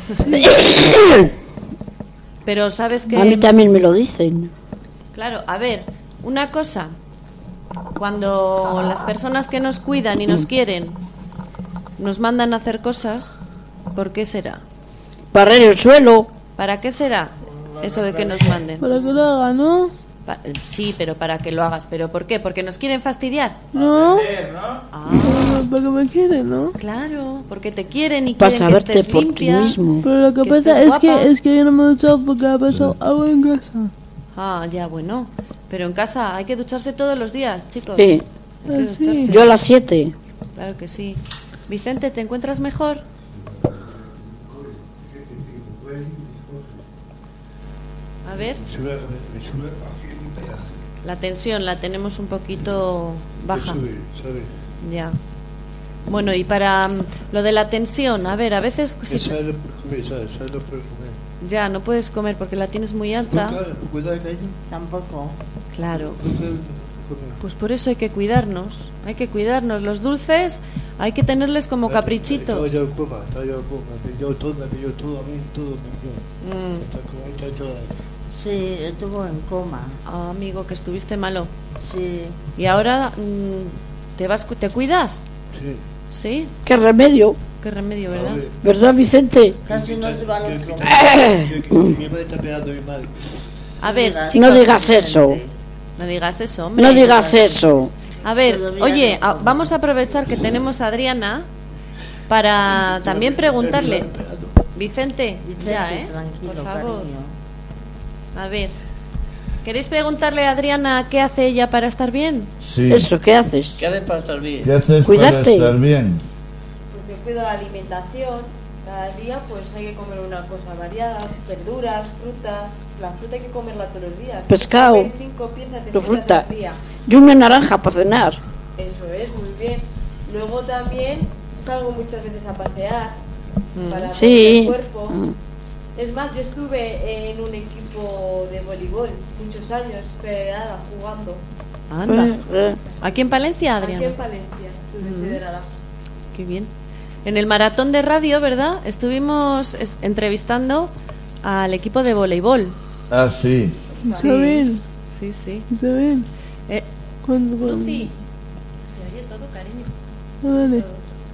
Pero sabes que...
A mí también me lo dicen.
Claro, a ver, una cosa. Cuando las personas que nos cuidan y nos quieren nos mandan a hacer cosas, ¿por qué será?
Barrer el suelo.
¿Para qué será eso de que nos manden?
Para que lo haga, ¿no?
Pa- sí, pero para que lo hagas. ¿Pero por qué? ¿Porque nos quieren fastidiar?
¿No?
Ah,
Porque me quieren, ¿no?
claro, porque te quieren y
Para
quieren que
saberte
estés
por ti
limpia.
mismo.
Pero lo que,
Que
pasa
estés
es
guapa.
que, es que yo no me he duchado porque ha pasado agua en casa.
Ah, ya, bueno. Pero en casa hay que ducharse todos los días, chicos.
Sí.
Hay que
Ah, sí.
ducharse.
Yo a las siete.
Claro que sí. Vicente, ¿te encuentras mejor? A ver,
Me sube, me, me sube aquí en mi pedazo.
la tensión la tenemos un poquito baja.
Me sube, ¿sabes?
Ya. Bueno, y para mm, lo de la tensión, a ver, a veces si-
Esa no puedo comer, ¿sabes? Esa no puedo comer.
ya no puedes comer porque la tienes muy alta.
¿Azúcar? ¿Cuidar en ello?
Tampoco.
Claro.
No puedo comer.
Pues por eso hay que cuidarnos. Hay que cuidarnos. Los dulces hay que tenerles como
Estaba
caprichitos.
yo en coma, estaba yo en coma. Me dio todo, me dio todo, a mí todo me dio.
Mm.
Está como ahí, está todo ahí.
Sí, estuvo en coma.
Ah, amigo, que estuviste malo.
Sí.
Y ahora mm, te vas, cu- te cuidas.
Sí.
¿Sí?
¿Qué remedio?
Qué remedio, ¿verdad?
¿Verdad, Vicente?
Casi no se van
Que-
los
que-
comer.
que- que Mi madre está pegando a mi madre.
A ver,
No
chicos,
No digas eso.
no digas eso, hombre.
No digas eso.
A ver,
Todavía
oye,
no.
a- vamos a aprovechar que tenemos a Adriana para también preguntarle. Vicente, ya, ¿eh?
Tranquilo,
Por favor.
cariño.
A ver. ¿Queréis preguntarle a Adriana qué hace ella para estar bien?
Sí.
Eso, ¿qué haces?
¿Qué haces para estar bien?
¿Qué haces
Cuídate.
para estar bien?
Pues yo cuido la alimentación. Cada día pues hay que comer una cosa variada, verduras, frutas. La fruta hay que comerla todos los días.
Pescado.
Comer cinco piezas de
Tu
frutas
fruta.
al día.
Y una naranja para cenar.
Eso es, muy bien. Luego también salgo muchas veces a pasear para mover
Sí.
el cuerpo.
Mm.
Es más, yo estuve en un equipo de voleibol muchos años, federada, jugando.
Anda.
Eh, eh.
¿Aquí en Palencia,
Aquí
Adriana?
en Palencia, estuve
Mm.
federada.
Qué bien. En el maratón de radio, ¿verdad? Estuvimos es- entrevistando al equipo de voleibol.
Ah, sí.
Isabel,
Sí, sí.
Isabel.
Eh,
Cuando, cuando-
Lucy, se oye todo, cariño.
Ah, vale.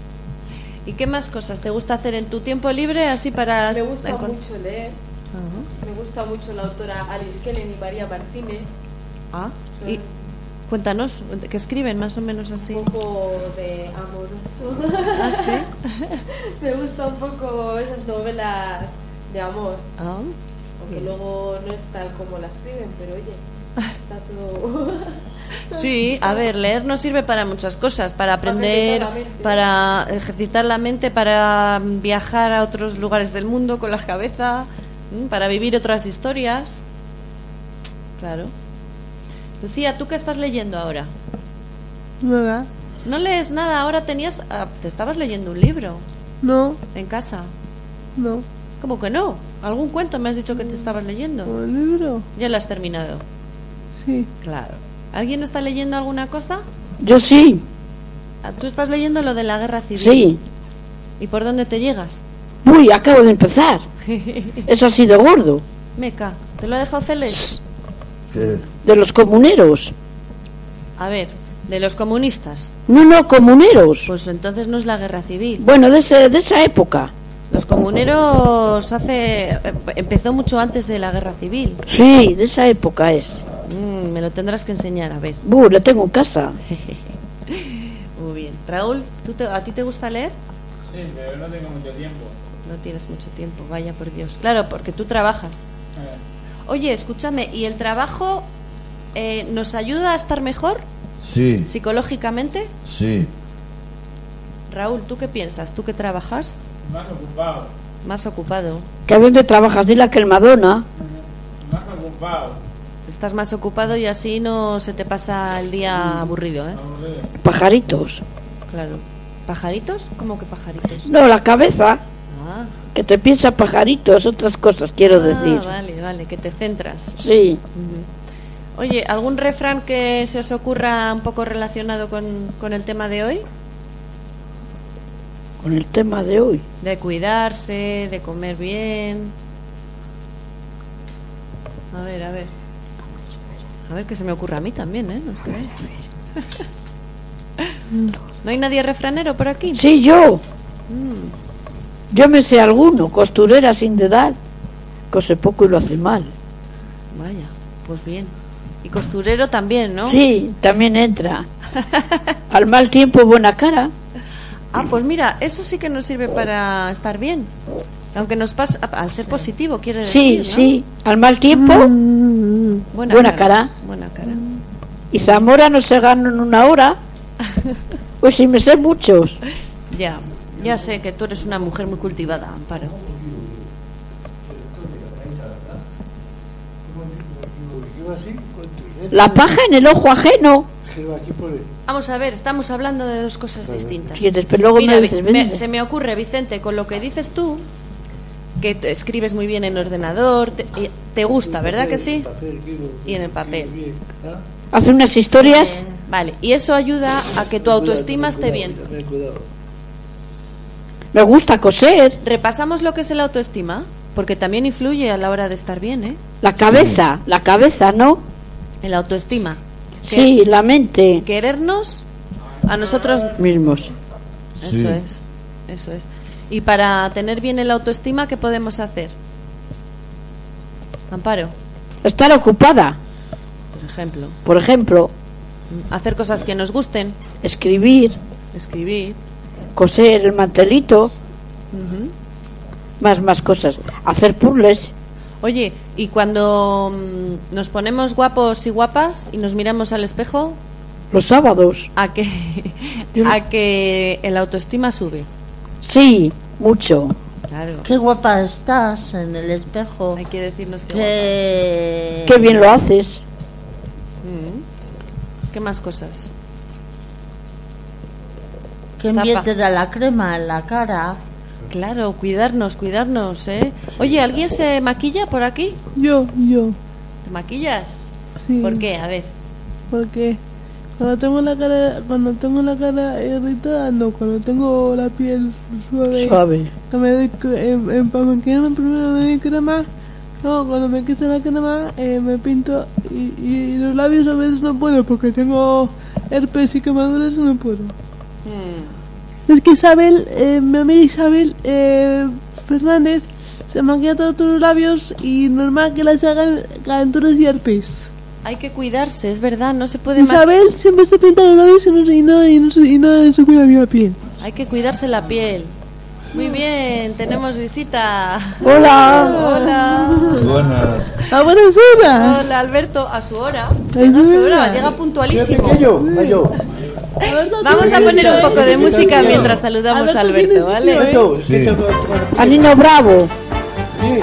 ¿Y qué más cosas te gusta hacer en tu tiempo libre así para...
Me gusta
encon-
mucho leer,
Ajá.
me gusta mucho la autora Alice Kellen y María Martínez.
Ah,
Son
y cuéntanos, ¿qué escriben más o menos así?
un poco de amoroso.
Ah, sí.
Me gusta un poco esas novelas de amor.
Ah,
Aunque luego no es tal como la escriben, pero oye, está todo...
sí, a ver, leer nos sirve para muchas cosas, para aprender,
ejercitar la mente.
para ejercitar la mente, para viajar a otros lugares del mundo con la cabeza, ¿m? Para vivir otras historias. Claro. Lucía, ¿tú qué estás leyendo ahora?
Nada.
No lees nada, ahora tenías... ah, te estabas leyendo un libro
No,
en casa.
no.
¿Cómo que no? ¿Algún cuento me has dicho que te estabas leyendo?
¿O el libro?
Ya lo has terminado.
Sí.
Claro. ¿Alguien está leyendo alguna cosa?
Yo sí,
Ah, ¿Tú estás leyendo lo de la guerra civil?
sí.
¿Y por dónde te llegas?
Uy, acabo de empezar. Eso ha sido gordo.
Meca, ¿te lo ha dejado Celes?
¿Qué?
De los comuneros.
A ver, de los comunistas.
No, no, comuneros.
Pues entonces no es la guerra civil.
Bueno, de, ese, de esa época.
Los comuneros hace... eh, empezó mucho antes de la guerra civil.
Sí, de esa época es.
Mm, me lo tendrás que enseñar, a ver.
Buh, lo tengo en casa.
Muy bien. Raúl, ¿tú te- ¿a ti te gusta leer?
Sí, pero no tengo mucho tiempo.
No tienes mucho tiempo, vaya por Dios. Claro, porque tú trabajas.
Eh,
Oye, escúchame, ¿y el trabajo eh, nos ayuda a estar mejor
Sí,
psicológicamente?
sí.
Raúl, ¿tú qué piensas? ¿Tú que trabajas?
más ocupado.
Más ocupado.
¿Que a dónde trabajas? Dile a que el Madonna.
Más ocupado.
Estás más ocupado y así no se te pasa el día aburrido, ¿eh?
Aburrido.
Pajaritos.
Claro. ¿Pajaritos? ¿Cómo que pajaritos?
No, la cabeza.
Ah,
Que te piensa pajaritos, otras cosas quiero
Ah,
decir.
vale, vale, que te centras.
Sí.
Ujú. Oye, ¿algún refrán que se os ocurra un poco relacionado con, con el tema de hoy?
Con el tema de hoy.
De cuidarse, de comer bien. A ver, a ver. A ver que se me ocurra a mí también, ¿eh? No os creáis. ¿No hay nadie refranero por aquí?
Sí, yo.
Mm,
Yo me sé alguno. Costurera sin dedal. Cose poco y lo hace mal.
vaya, pues bien. Y costurero también, ¿no?
Sí, también entra. Al mal tiempo, buena cara.
Ah, pues mira, eso sí que nos sirve para estar bien. Aunque nos pasa, al ser positivo, quiere
Sí,
decir, ¿no?
sí. Al mal tiempo,
Buena,
buena cara.
Buena cara.
Y Zamora no se gana en una hora. Pues sí, me sé muchos.
Ya, ya sé que tú eres una mujer muy cultivada, Amparo.
Yo así, con tu-
La paja en el ojo ajeno.
Pero aquí por el-
Vamos a ver, estamos hablando de dos cosas distintas.
Sí, después luego
Mira,
me
Vi-
dices,
me-
vende.
se me ocurre, Vicente, con lo que dices tú, que te escribes muy bien en ordenador, te, y- te gusta, ¿verdad que sí?
papel, escribo,
Y en el papel.
bien, ¿ah?
Hace unas historias.
Vale, y eso ayuda a que tu autoestima esté bien.
Ten cuidado.
Me gusta coser.
Repasamos lo que es el autoestima, porque también influye a la hora de estar bien, ¿eh?
La cabeza, la cabeza, ¿no?
El autoestima.
Sí, la mente.
Querernos a nosotros
Mismos.
Eso
Sí.
es, eso es. Y para tener bien el autoestima, ¿qué podemos hacer? Amparo,
Estar ocupada.
por ejemplo,
Por ejemplo,
hacer cosas que nos gusten,
escribir.
escribir.
coser el mantelito,
Ujú.
más, más cosas. Hacer puzzles.
Oye, y cuando mm, nos ponemos guapos y guapas y nos miramos al espejo,
Los sábados.
¿a que,
Yo-
a que el autoestima sube?
Sí, mucho.
Claro.
Qué guapa estás en el espejo.
Hay que decirnos que
Qué...
Qué bien lo haces.
Mm. ¿Qué más cosas?
Qué
Zapa.
bien te da la crema en la cara.
Claro, cuidarnos, cuidarnos, ¿eh? Oye, ¿alguien se maquilla por aquí?
Yo, yo.
¿Te maquillas?
Sí.
¿Por qué? A ver.
Porque cuando tengo la cara, cuando tengo la cara irritada, no, cuando tengo la piel suave,
Suave.
que me doy, cre- eh, eh, para maquillarme primero me doy crema, no, cuando me quito la crema eh, me pinto y, y los labios a veces no puedo porque tengo herpes y quemaduras y no puedo.
Mm.
Es que Isabel, eh, mi amiga Isabel eh, Fernández se maquilla todos los labios y normal que las hagan calenturas y herpes.
Hay que cuidarse, es verdad, no se puede ma-
Isabel siempre se pinta los labios y no, se- y no, y no, se- y no se cuida bien la piel.
Hay que cuidarse la piel. Muy bien, tenemos visita.
Hola.
Hola.
Buenas.
¡A buenas horas!
Hola, Alberto, a su hora.
A
Llega a
su
su hora,
hora.
llega
Qué
puntualísimo.
pequeño, mayo.
Vamos a poner un poco de música mientras saludamos a Alberto, ¿vale?
Alberto, es que
Sí.
te- te- te-
Anino Bravo.
Sí.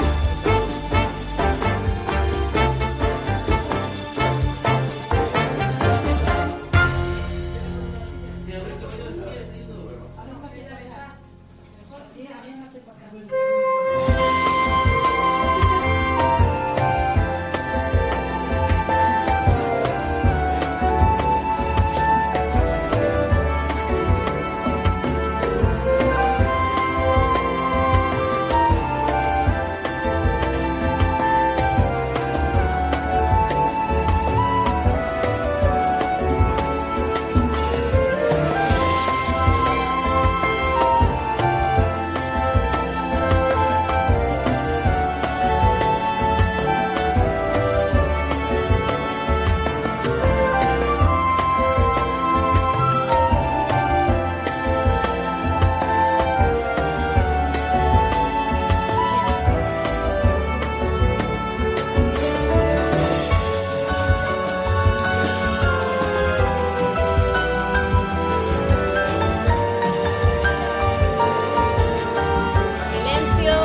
Silencio.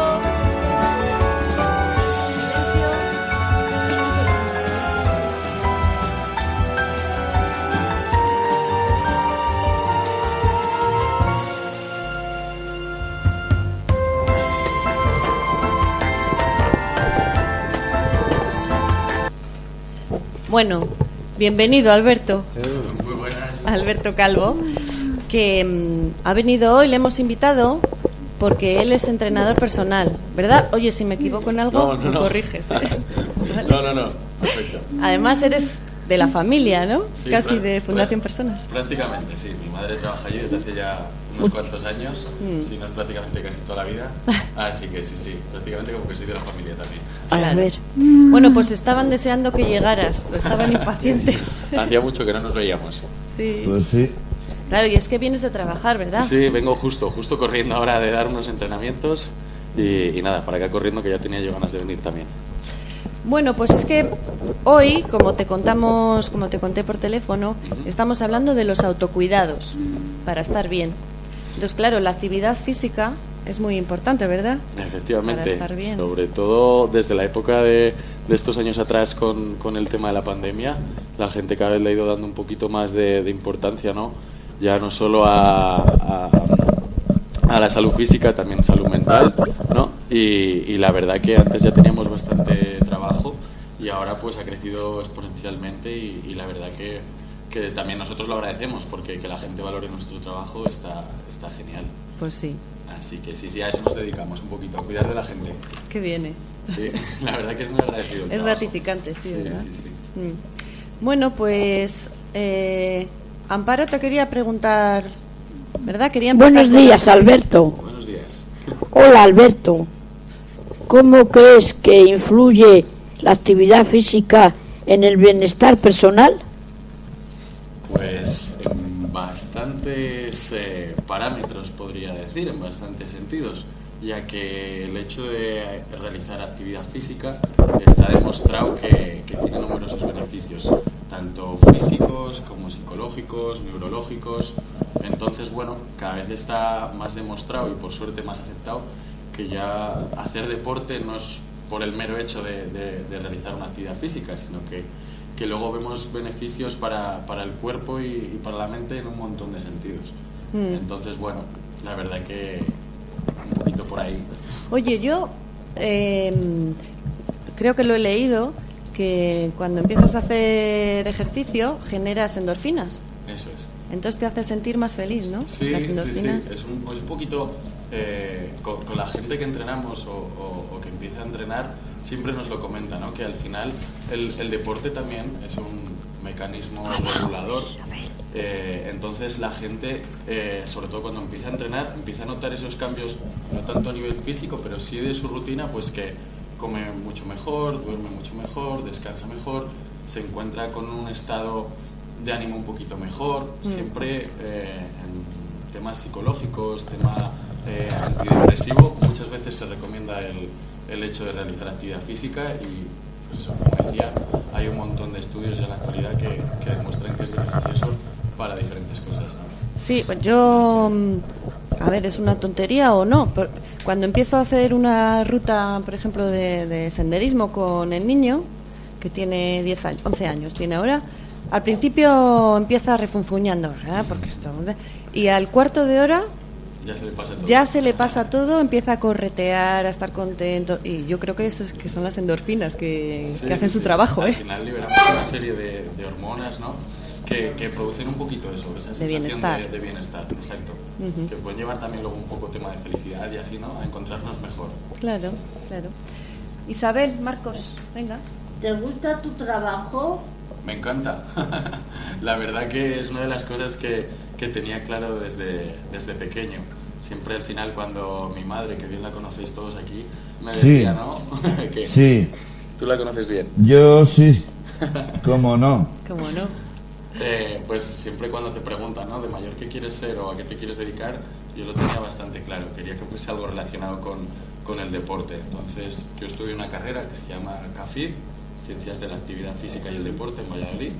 Bueno, bienvenido Alberto.
Muy buenas.
Alberto Calvo, que mm, ha venido hoy, le hemos invitado porque él es entrenador personal, ¿verdad? Oye, si me equivoco en algo,
No, no,
me
no.
corriges. ¿eh? Vale.
No, no, no. Perfecto.
Además eres de la familia, ¿no?
Sí,
Casi
prá-
de Fundación
prá-
Personas.
Prácticamente, sí. Mi madre trabaja allí desde hace ya unos cuantos años,
Mm.
si no es prácticamente casi toda la vida. Así que sí, sí. Prácticamente como que soy de la familia también.
A
Claro.
ver.
Bueno, pues estaban deseando que llegaras, estaban impacientes.
Hacía mucho que no nos veíamos.
Sí.
Pues sí.
Claro, y es que vienes de trabajar, ¿verdad?
Sí, vengo justo, justo corriendo ahora de dar unos entrenamientos. Y, y nada, para acá corriendo que ya tenía yo ganas de venir también.
Bueno, pues es que hoy, como te contamos, como te conté por teléfono, estamos hablando de los autocuidados para estar bien. Entonces, claro, la actividad física es muy importante, ¿verdad?
Efectivamente,
Para estar bien.
sobre todo desde la época de, de estos años atrás con, con el tema de la pandemia, la gente cada vez le ha ido dando un poquito más de, de importancia, ¿no? Ya no solo a, a, a la salud física, también salud mental, ¿no? Y, y la verdad que antes ya teníamos bastante trabajo y ahora pues ha crecido exponencialmente y, y la verdad que, que también nosotros lo agradecemos porque que la gente valore nuestro trabajo está, está genial.
Pues sí,
Así que sí, sí, a eso nos dedicamos un poquito, a cuidar de la gente.
que viene.
Sí, la verdad que es muy agradecido. el
Es
trabajo.
gratificante, sí,
Sí,
¿verdad?
sí, sí.
Mm. Bueno, pues eh, Amparo te quería preguntar, ¿verdad? Quería empezar
Buenos
con-
días, Alberto.
Buenos días.
Hola, Alberto. ¿Cómo crees que influye la actividad física en el bienestar personal?
Pues em, bastante bastantes eh, parámetros, podría decir, en bastantes sentidos, ya que el hecho de realizar actividad física está demostrado que, que tiene numerosos beneficios, tanto físicos como psicológicos, neurológicos. Entonces, bueno, cada vez está más demostrado y por suerte más aceptado que ya hacer deporte no es por el mero hecho de, de, de realizar una actividad física, sino que, que luego vemos beneficios para, para el cuerpo y, y para la mente en un montón de sentidos. Mm. Entonces, bueno, la verdad que un poquito por ahí.
Oye, yo eh, creo que lo he leído, que cuando empiezas a hacer ejercicio generas endorfinas.
Eso es.
Entonces te hace sentir más feliz, ¿no?
Sí,
Las
sí,
endorfinas.
sí. Es un, es un poquito... Eh, con, con la gente que entrenamos o, o, o que empieza a entrenar, siempre nos lo comenta, ¿no? Que al final el, el deporte también es un mecanismo regulador. Eh, entonces la gente, eh, sobre todo cuando empieza a entrenar, empieza a notar esos cambios, no tanto a nivel físico, pero sí de su rutina, pues que come mucho mejor, duerme mucho mejor, descansa mejor, se encuentra con un estado de ánimo un poquito mejor, mm. siempre eh, en temas psicológicos, tema eh, antidepresivo, muchas veces se recomienda el, el hecho de realizar actividad física y, pues eso, como decía, hay un montón de estudios en la actualidad que, que demuestran que es beneficioso para diferentes cosas, ¿no?
Sí, pues yo, a ver, ¿es una tontería o no? Cuando empiezo a hacer una ruta, por ejemplo, de, de senderismo con el niño, que tiene diez años, once años tiene ahora, al principio empieza refunfuñando, ¿verdad? Porque estamos, y al cuarto de hora
ya se le pasa todo,
ya se le pasa todo, empieza a corretear, a estar contento, y yo creo que eso es que son las endorfinas que,
sí,
que hacen
sí.
su trabajo,
al
¿eh?
Al final liberamos una serie de, de hormonas, ¿no? Que, que producen un poquito eso, esa sensación de bienestar, de, de bienestar exacto. Uh-huh. Que pueden llevar también luego un poco tema de felicidad y así, ¿no? A encontrarnos mejor.
Claro, claro. Isabel, Marcos, venga.
¿Te gusta tu trabajo?
Me encanta. La verdad que es una de las cosas que, que tenía claro desde, desde pequeño. Siempre al final cuando mi madre, que bien la conocéis todos aquí, me decía, sí. ¿no? que
sí.
¿Tú la conoces bien?
Yo sí. ¿Cómo no?
¿Cómo no?
Eh, pues siempre cuando te preguntan, ¿no? De mayor qué quieres ser o a qué te quieres dedicar, yo lo tenía bastante claro. Quería que fuese algo relacionado con, con el deporte. Entonces yo estudié una carrera que se llama CAFID, Ciencias de la Actividad Física y el Deporte, en Valladolid,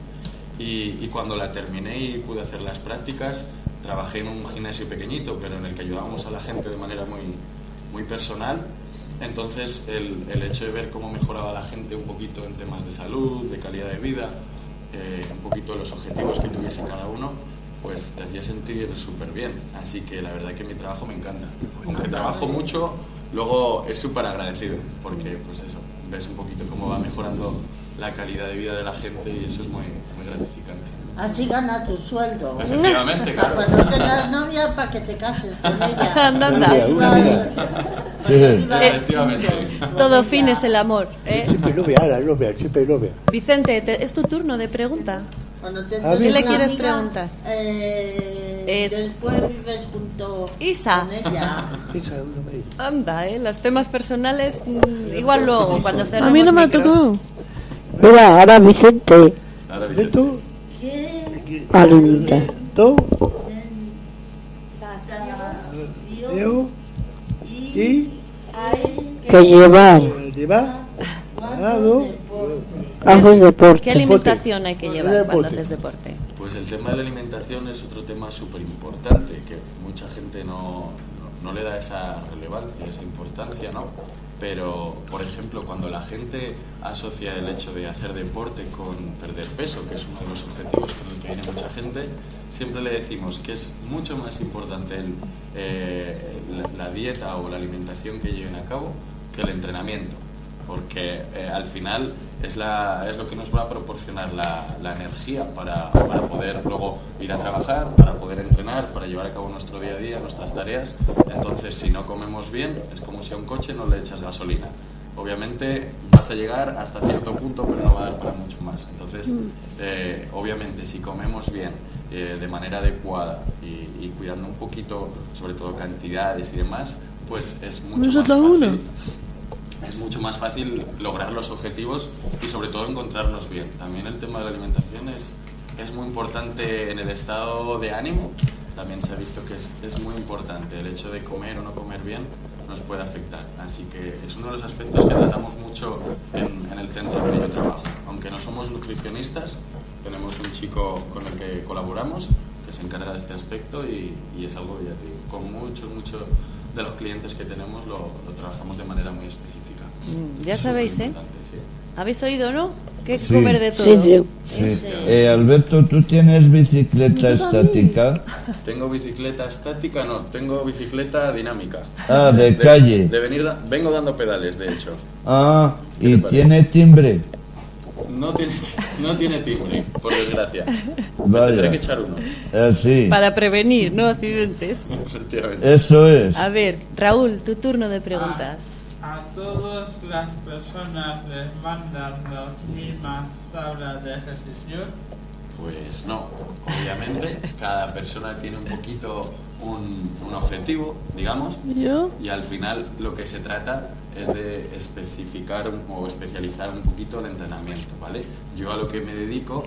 y, y cuando la terminé y pude hacer las prácticas, trabajé en un gimnasio pequeñito, pero en el que ayudábamos a la gente de manera muy, muy personal. Entonces el, el hecho de ver cómo mejoraba la gente un poquito en temas de salud, de calidad de vida, eh, un poquito los objetivos que tuviese cada uno, pues te hacía sentir súper bien. Así que la verdad que mi trabajo me encanta. Aunque trabajo mucho, luego es súper agradecido, porque pues eso, ves un poquito cómo va mejorando la calidad de vida de la gente y eso es muy, muy gratificante.
Así gana tu sueldo.
Efectivamente, claro.
Cuando tengas novia, para que te cases con ella.
Anda, anda.
Sí.
Efectivamente.
Todo fin es el amor, ¿eh?
Siempre novia, ahora novia, siempre novia.
Vicente, te, es tu turno de pregunta.
Cuando te
¿A
¿Qué le
una
quieres
amiga,
preguntar?
Eh,
Es-
Después vives junto
Isa.
con ella.
Esa es una maíz.
Anda, ¿eh? Los temas personales, mm, igual luego, cuando cerramos
A mí no me
micros.
tocó.
Mira, ahora Vicente,
Ahora, Vicente.
¿Esto?
¿Qué
alimenta.
¿Esto?
estación
¿Leo? ¿Y?
hay
Que llevar,
¿Lleva? Ganado.
haces deporte.
¿Qué alimentación hay que llevar
Deporte.
cuando haces deporte?
Pues el tema de la alimentación es otro tema súper importante, que mucha gente no, no, no le da esa relevancia, esa importancia, ¿no? Pero, por ejemplo, cuando la gente asocia el hecho de hacer deporte con perder peso, que es uno de los objetivos con el que viene mucha gente, siempre le decimos que es mucho más importante el, eh, la, la dieta o la alimentación que lleven a cabo que el entrenamiento. Porque eh, al final es, la, es lo que nos va a proporcionar la, la energía para, para poder luego ir a trabajar, para poder entrenar, para llevar a cabo nuestro día a día, nuestras tareas. Entonces, si no comemos bien, es como si a un coche no le echas gasolina. Obviamente vas a llegar hasta cierto punto, pero no va a dar para mucho más. Entonces, eh, obviamente, si comemos bien, eh, de manera adecuada y, y cuidando un poquito, sobre todo cantidades y demás, pues es mucho
Eso
más
es la una.
fácil. Es mucho más fácil lograr los objetivos y sobre todo encontrarnos bien. También el tema de la alimentación es, es muy importante en el estado de ánimo. También se ha visto que es, es muy importante. El hecho de comer o no comer bien nos puede afectar. Así que es uno de los aspectos que tratamos mucho en, en el centro donde yo trabajo. Aunque no somos nutricionistas, tenemos un chico con el que colaboramos que se encarga de este aspecto y, y es algo que ya te digo, con muchos, muchos de los clientes que tenemos lo, lo trabajamos de manera muy específica.
Mm, ya sabéis, ¿eh?
Sí.
¿Habéis oído, no? Que hay que
Sí.
comer de todo.
Sí, sí.
Sí. Eh, Alberto, ¿tú tienes bicicleta estática?
¿Tengo bicicleta estática? No, tengo bicicleta dinámica.
Ah, de calle.
De venir da- vengo dando pedales, de hecho.
Ah,
¿Qué
¿y
te parece?
tiene timbre?
No tiene, no tiene timbre, por desgracia. Me
Vaya.
tendré que echar uno.
Ah, sí.
Para prevenir, ¿no? Accidentes.
Efectivamente.
Eso es.
A ver, Raúl, tu turno de preguntas.
A todas las personas les mandan las mismas tablas de ejercicio.
Pues no, obviamente cada persona tiene un poquito un, un objetivo, digamos,
¿Yo?
y al final lo que se trata es de especificar un- o especializar un poquito el entrenamiento, ¿vale? Yo a lo que me dedico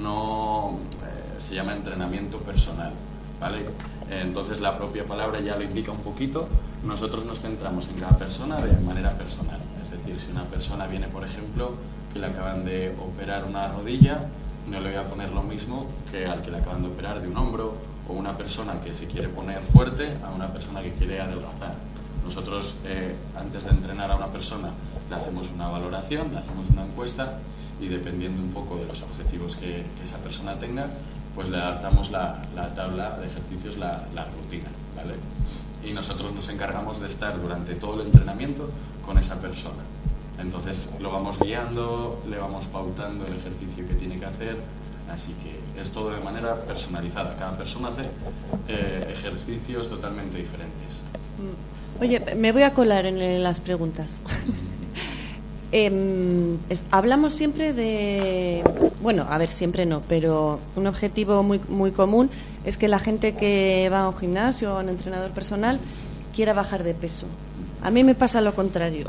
no eh, se llama entrenamiento personal, ¿vale? Entonces la propia palabra ya lo indica un poquito. Nosotros nos centramos en cada persona de manera personal. Es decir, si una persona viene, por ejemplo, que le acaban de operar una rodilla, no le voy a poner lo mismo que al que le acaban de operar de un hombro, o una persona que se quiere poner fuerte a una persona que quiere adelgazar. Nosotros, eh, antes de entrenar a una persona, le hacemos una valoración, le hacemos una encuesta y dependiendo un poco de los objetivos que, que esa persona tenga, pues le adaptamos la, la tabla de ejercicios, la, la rutina, ¿vale? Y nosotros nos encargamos de estar durante todo el entrenamiento con esa persona. Entonces lo vamos guiando, le vamos pautando el ejercicio que tiene que hacer, así que es todo de manera personalizada. Cada persona hace eh, ejercicios totalmente diferentes.
Oye, me voy a colar en eh, las preguntas. Em, es- hablamos siempre de, bueno, a ver, siempre no, pero un objetivo muy muy común es que la gente que va a un gimnasio o a un entrenador personal quiera bajar de peso. A mí me pasa lo contrario.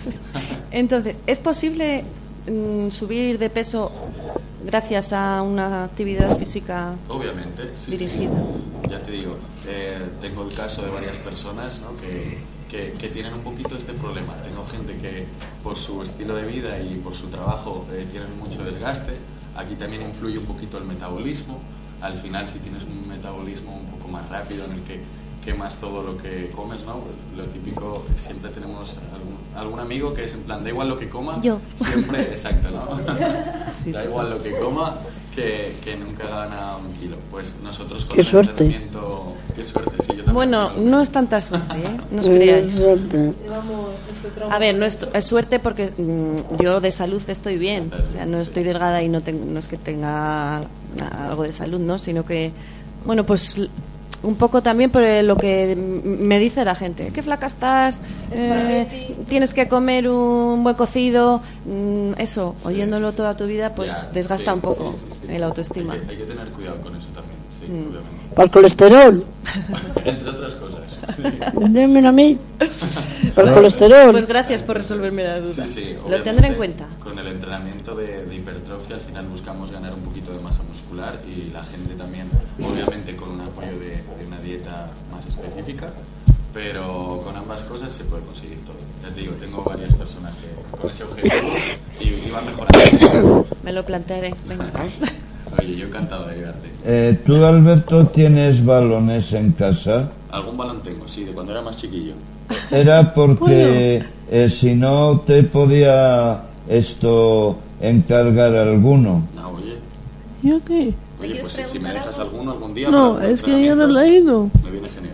Entonces, ¿es posible mm, subir de peso gracias a una actividad física
Obviamente, sí,
dirigida?
sí. Ya te digo, eh, tengo el caso de varias personas, ¿no? que, que, que tienen un poquito este problema. Tengo gente que por su estilo de vida y por su trabajo eh, tienen mucho desgaste. Aquí también influye un poquito el metabolismo. Al final, si tienes un metabolismo un poco más rápido en el que quemas todo lo que comes, ¿no? Lo típico, siempre tenemos algún, algún amigo que es en plan, da igual lo que coma,
Yo.
siempre, exacto, ¿no?
Sí,
Da igual lo que coma, que, que nunca gana un kilo. Pues nosotros con
Qué
el
suerte.
entrenamiento... Qué suerte, sí, yo también.
Bueno,
tengo-
no es tanta suerte, ¿eh? No os creáis.
Llevamos nuestro trauma.
A ver, no es, es suerte porque mm, yo de salud estoy bien. O sea, no estoy delgada y no, tengo, no es que tenga na- algo de salud, ¿no? Sino que, bueno, pues l- un poco también por eh, lo que m- me dice la gente. Qué flaca estás, eh, tienes que comer un buen cocido. mm, Eso, oyéndolo toda tu vida, pues
Ya,
desgasta
sí,
un poco
sí, sí, sí.
el autoestima.
Hay que, hay que tener cuidado con eso también, sí,
Mm.
obviamente.
Para el colesterol.
Entre otras cosas.
Dímelo a mí. Para el colesterol.
Pues gracias por resolverme la duda.
Sí, sí,
Lo
obviamente,
tendré en cuenta.
Con el entrenamiento de, de hipertrofia al final buscamos ganar un poquito de masa muscular y la gente también, obviamente con un apoyo de, de una dieta más específica, pero con ambas cosas se puede conseguir todo. Ya te digo, tengo varias personas que con ese objetivo y, y van mejorando.
Me lo plantearé. Venga.
Oye, yo encantado de ayudarte.
Eh, ¿Tú, Alberto, tienes balones en casa?
Algún balón tengo, sí, de cuando era más chiquillo.
Era porque eh, si no te podía esto encargar alguno.
No, oye,
¿Yo qué?
oye, pues si, si me dejas alguno algún día.
No,
para un
es que yo no lo
entrenamiento,
he ido.
Me viene genial.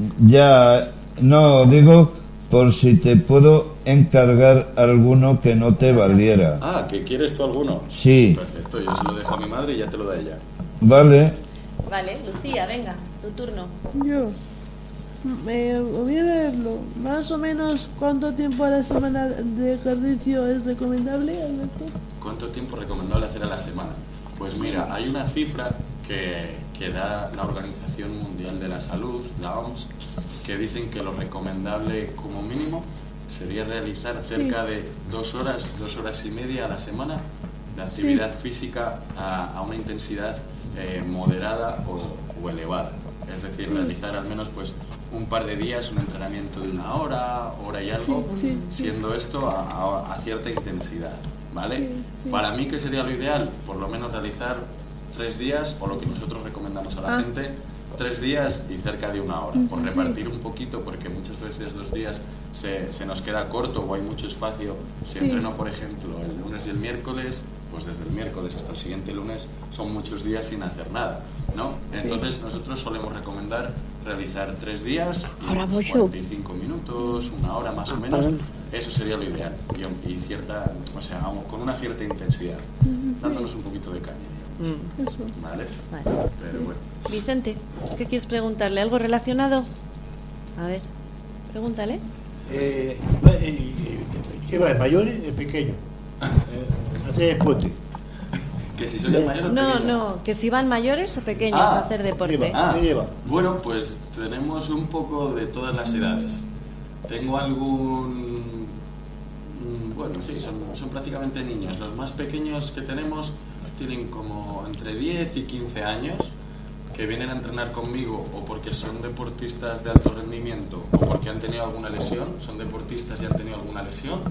Ya, no, digo por si te puedo encargar alguno que no te valiera.
Ah, ¿que quieres tú alguno?
Sí,
Perfecto, yo se lo dejo a mi madre y ya te lo da ella.
vale.
Vale, Lucía, venga, tu turno.
Yo. Me voy a leerlo. Más o menos, ¿cuánto tiempo a la semana de ejercicio es recomendable, Alberto?
¿Cuánto tiempo recomendable hacer a la semana? Pues mira, hay una cifra que, que da la Organización Mundial de la Salud, la O M S, que dicen que lo recomendable como mínimo sería realizar cerca de dos horas, dos horas y media a la semana de actividad física a, a una intensidad eh, moderada o, o elevada. Es decir,
Sí.
realizar al menos pues un par de días un entrenamiento de una hora, hora y algo,
Sí, sí, sí.
siendo esto a, a- a cierta intensidad, ¿vale?
Sí, sí.
Para mí, ¿qué sería lo ideal? Por lo menos realizar tres días, o lo que nosotros recomendamos a la
Ah.
gente, tres días y cerca de una hora, por
Sí.
repartir un poquito, porque muchas veces dos días se, se nos queda corto o hay mucho espacio. Si
Sí.
entreno, por ejemplo, el lunes y el miércoles, pues desde el miércoles hasta el siguiente lunes son muchos días sin hacer nada, ¿no? Entonces nosotros solemos recomendar realizar tres días y
Ahora
unos
voy yo.
cuarenta y cinco minutos, una hora más o
Ah,
menos.
perdón.
Eso sería lo ideal y, y cierta, o sea, vamos, con una cierta intensidad, dándonos un poquito de caña,
Mm.
Eso.
¿vale?
Vale.
Pero bueno.
Vicente, ¿qué quieres preguntarle? ¿Algo relacionado? A ver, pregúntale.
Eh, va- eh, eh, ¿Lleva el mayor y el pequeño? Eh, hacer deporte.
Que si soy el mayor o el
No,
pequeño.
no, que si van mayores o pequeños
Ah,
a hacer deporte.
lleva.
Ah,
¿Qué lleva?
bueno, pues tenemos un poco de todas las edades. Tengo algún... mm, Bueno, sí, son, son prácticamente niños. Los más pequeños que tenemos tienen como entre diez y quince años, que vienen a entrenar conmigo o porque son deportistas de alto rendimiento o porque han tenido alguna lesión, son deportistas y han tenido alguna lesión.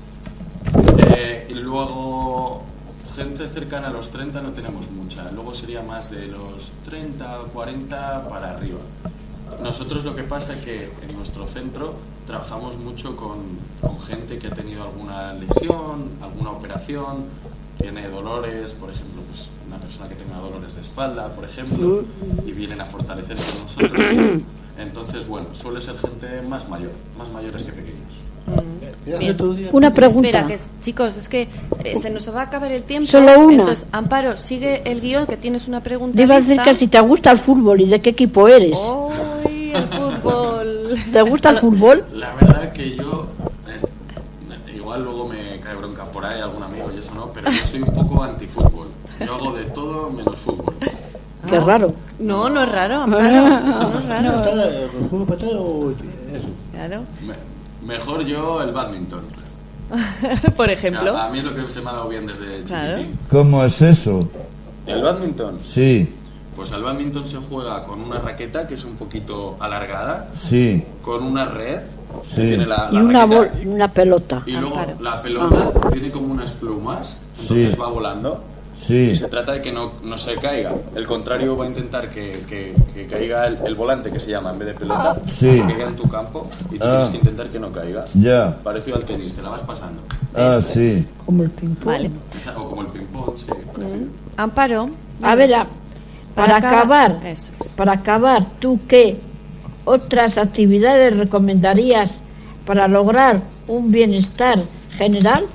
Eh, y luego, gente cercana a los treinta no tenemos mucha, luego sería más de los treinta o cuarenta para arriba. Nosotros lo que pasa es que en nuestro centro trabajamos mucho con, con gente que ha tenido alguna lesión, alguna operación, tiene dolores, por ejemplo, pues una persona que tenga dolores de espalda, por ejemplo, y vienen a fortalecer con nosotros. Entonces, bueno, suele ser gente más mayor, más mayores que pequeños.
¿Qué hace
Bien.
todo el día?
Una pregunta.
Espera, que es- chicos, es que eh, se nos va a acabar el tiempo.
Solo una.
Entonces, Amparo, sigue el guión, que tienes una pregunta.
Te iba a decir
lista.
que si te gusta el fútbol y de qué equipo eres.
¡Ay, el fútbol!
¿Te gusta el fútbol?
La verdad que yo, es- igual luego me cae bronca por ahí algún amigo y eso no, pero yo soy un poco antifútbol. Yo hago de todo menos fútbol.
Qué raro.
No, no es raro, Amparo. No es raro.
¿Patada? ¿Con juego patada o eso?
Claro.
Me- mejor yo el badminton.
Por ejemplo.
A, a mí es lo que se me ha dado bien desde
Claro.
chiquitín.
¿Cómo es eso?
El badminton.
Sí,
Pues al badminton se juega con una raqueta que es un poquito alargada,
sí,
con una red que
Sí.
tiene la,
Y
la
una,
raqueta,
bol- una pelota.
y luego
Amparo.
la pelota tiene como unas plumas, entonces
Sí.
va volando.
sí.
Y se trata de que no, no se caiga. El contrario va a intentar que, que- que caiga el, el volante, que se llama, en vez de pelota,
Sí.
que caiga en tu campo y tú
Ah.
tienes que intentar que no caiga.
Ya.
Parecido al tenis, te la vas pasando.
Ah, sí.
Como el ping-pong.
Vale.
Esa- o como el ping-pong, sí. parecido.
Amparo.
A ver, a- para,
Para
acabar,
acabar- Eso es.
para acabar, ¿tú qué otras actividades recomendarías para lograr un bienestar general?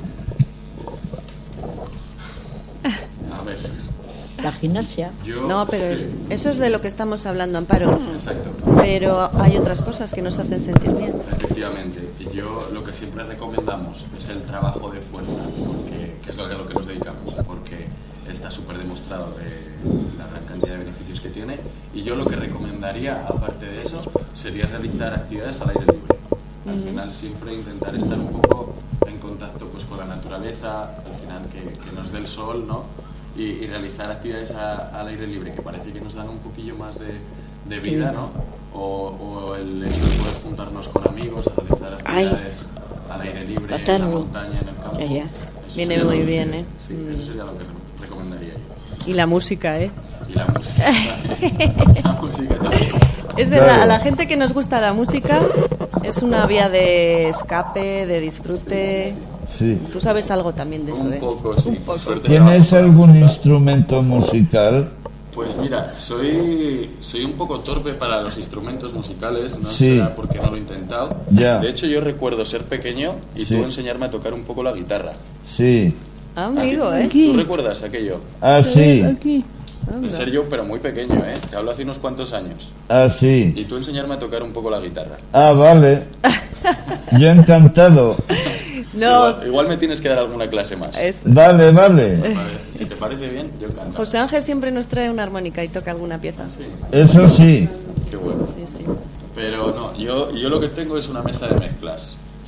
A ver,
La gimnasia.
yo...
No, pero es-
sí,
eso es de lo que estamos hablando, Amparo.
exacto.
Pero hay otras cosas que nos hacen sentir bien.
Efectivamente, y yo lo que siempre recomendamos es el trabajo de fuerza, porque, que es lo que, a lo que nos dedicamos, porque está súper demostrado eh, la gran cantidad de beneficios que tiene, y yo lo que recomendaría, aparte de eso, sería realizar actividades al aire libre. Al final siempre intentar estar un poco en contacto pues con la naturaleza, al final que, que nos dé el sol, ¿no? Y, y realizar actividades a- al aire libre, que parece que nos dan un poquillo más de, de vida, ¿no? O, o el hecho de poder juntarnos con amigos, a realizar
Ay.
actividades al aire libre, en la
Paterno.
montaña, en el campo.
Ya, ya.
Eso
Viene
sería
muy
lo-
bien, ¿eh?
Sí, eso sería lo que re- recomendaría yo.
Y la música, ¿eh?
Y la música. La música también.
Es verdad,
Claro.
a la gente que nos gusta la música es una vía de escape, de disfrute.
Sí.
Tú sabes algo también de eso,
Un
¿eh?
poco, sí.
Un poco.
Suerte
¿Tienes
trabajo con la
algún
música.
instrumento musical?
Pues mira, soy, soy un poco torpe para los instrumentos musicales, no
Sí.
será porque no lo he intentado.
Ya.
De hecho, yo recuerdo ser pequeño y
Sí.
tú enseñarme a tocar un poco la guitarra.
Sí.
Amigo,
¿A
¿eh?
ti- ¿Tú recuerdas aquello?
Ah, sí.
Aquí.
En serio, pero muy pequeño, ¿eh? Te hablo hace unos cuantos años.
Ah, sí.
Y tú enseñarme a tocar un poco la guitarra.
Ah, vale. Yo encantado.
No,
Igual, igual me tienes que dar alguna clase más.
es...
Vale, vale.
A ver, si te parece bien, yo encantado.
José Ángel siempre nos trae una armónica y toca alguna pieza.
Sí,
Eso sí.
qué bueno.
Sí, sí.
Pero no, yo, yo lo que tengo es una mesa de mezclas.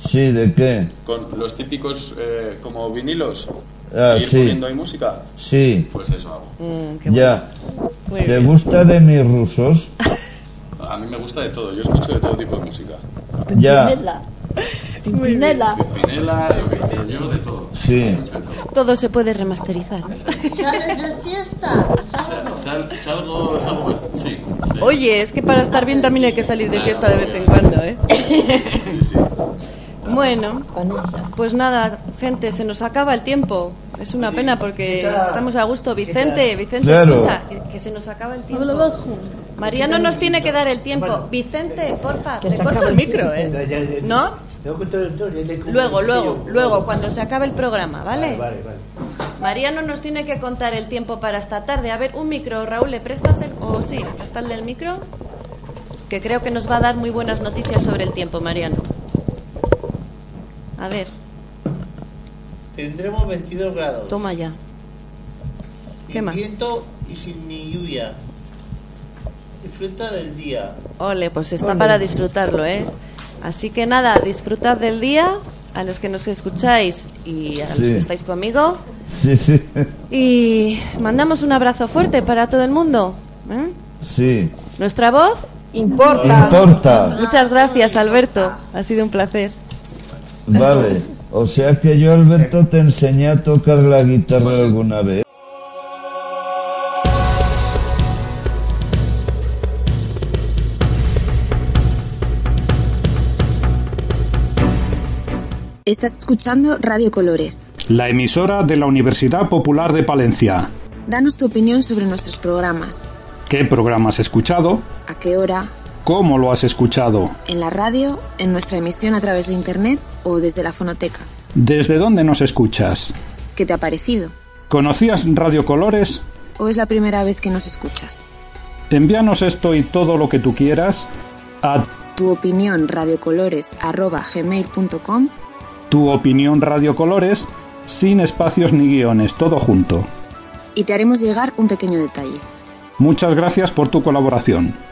Sí, ¿de qué?
Con los típicos eh, como vinilos.
Ah,
ir
sí.
poniendo ahí música.
Sí.
Pues eso hago.
Mm, qué
Ya.
Muy
¿Te
bien.
gusta de mis rusos?
A mí me gusta de todo. Yo escucho de todo tipo de música.
Ya.
Pimpinela. Pimpinela.
Pinela, lo que quiero yo, de todo.
Sí.
Todo se puede remasterizar.
¿Sales de fiesta?
Sal- sal- salgo, salgo más. Sí.
Oye, es que para estar bien también hay que salir de fiesta de vez en cuando, ¿eh?
Sí, sí.
Bueno,
Vanessa.
pues nada, gente, se nos acaba el tiempo. Es una pena porque estamos a gusto. Vicente, Vicente,
Claro.
escucha, que, que se nos acaba el tiempo.
Habla bajo.
Mariano nos tiene que dar el tiempo. Vicente, porfa,
Que
te
se
corto
acabe
el
el
micro,
Ya, ya,
¿eh?
ya.
¿No?
Tengo que contar todo, ya te-
Luego, luego,
Vale,
luego, cuando se acabe el programa, ¿vale?
Vale, vale.
Mariano nos tiene que contar el tiempo para esta tarde. A ver, un micro, Raúl, ¿le prestas el...? O sí, prestarle el micro. Que creo que nos va a dar muy buenas noticias sobre el tiempo, Mariano. A ver,
Tendremos veintidós grados.
toma ya. ¿Qué
Sin
más?
viento y sin ni lluvia. Disfruta del día.
Ole, pues está para disfrutarlo, ¿eh? Así que nada, disfrutad del día, a los que nos escucháis y a los
Sí.
que estáis conmigo.
Sí, sí.
Y mandamos un abrazo fuerte para todo el mundo. ¿eh?
Sí.
Nuestra voz.
Importa.
Importa.
Muchas gracias, Alberto. Ha sido un placer.
Vale. O sea que yo, Alberto, te enseñé a tocar la guitarra alguna vez.
Estás escuchando Radio Colores.
La emisora de la Universidad Popular de Palencia.
Danos tu opinión sobre nuestros programas.
¿Qué programa has escuchado?
¿A qué hora?
¿Cómo lo has escuchado?
¿En la radio? ¿En nuestra emisión a través de internet? ¿O desde la fonoteca?
¿Desde dónde nos escuchas?
¿Qué te ha parecido?
¿Conocías Radio Colores?
¿O es la primera vez que nos escuchas?
Envíanos esto y todo lo que tú quieras a
Tu opinión radiocolores arroba gmail punto com.
Tu opinión Radio Colores, sin espacios ni guiones, todo junto.
Y te haremos llegar un pequeño detalle.
Muchas gracias por tu colaboración.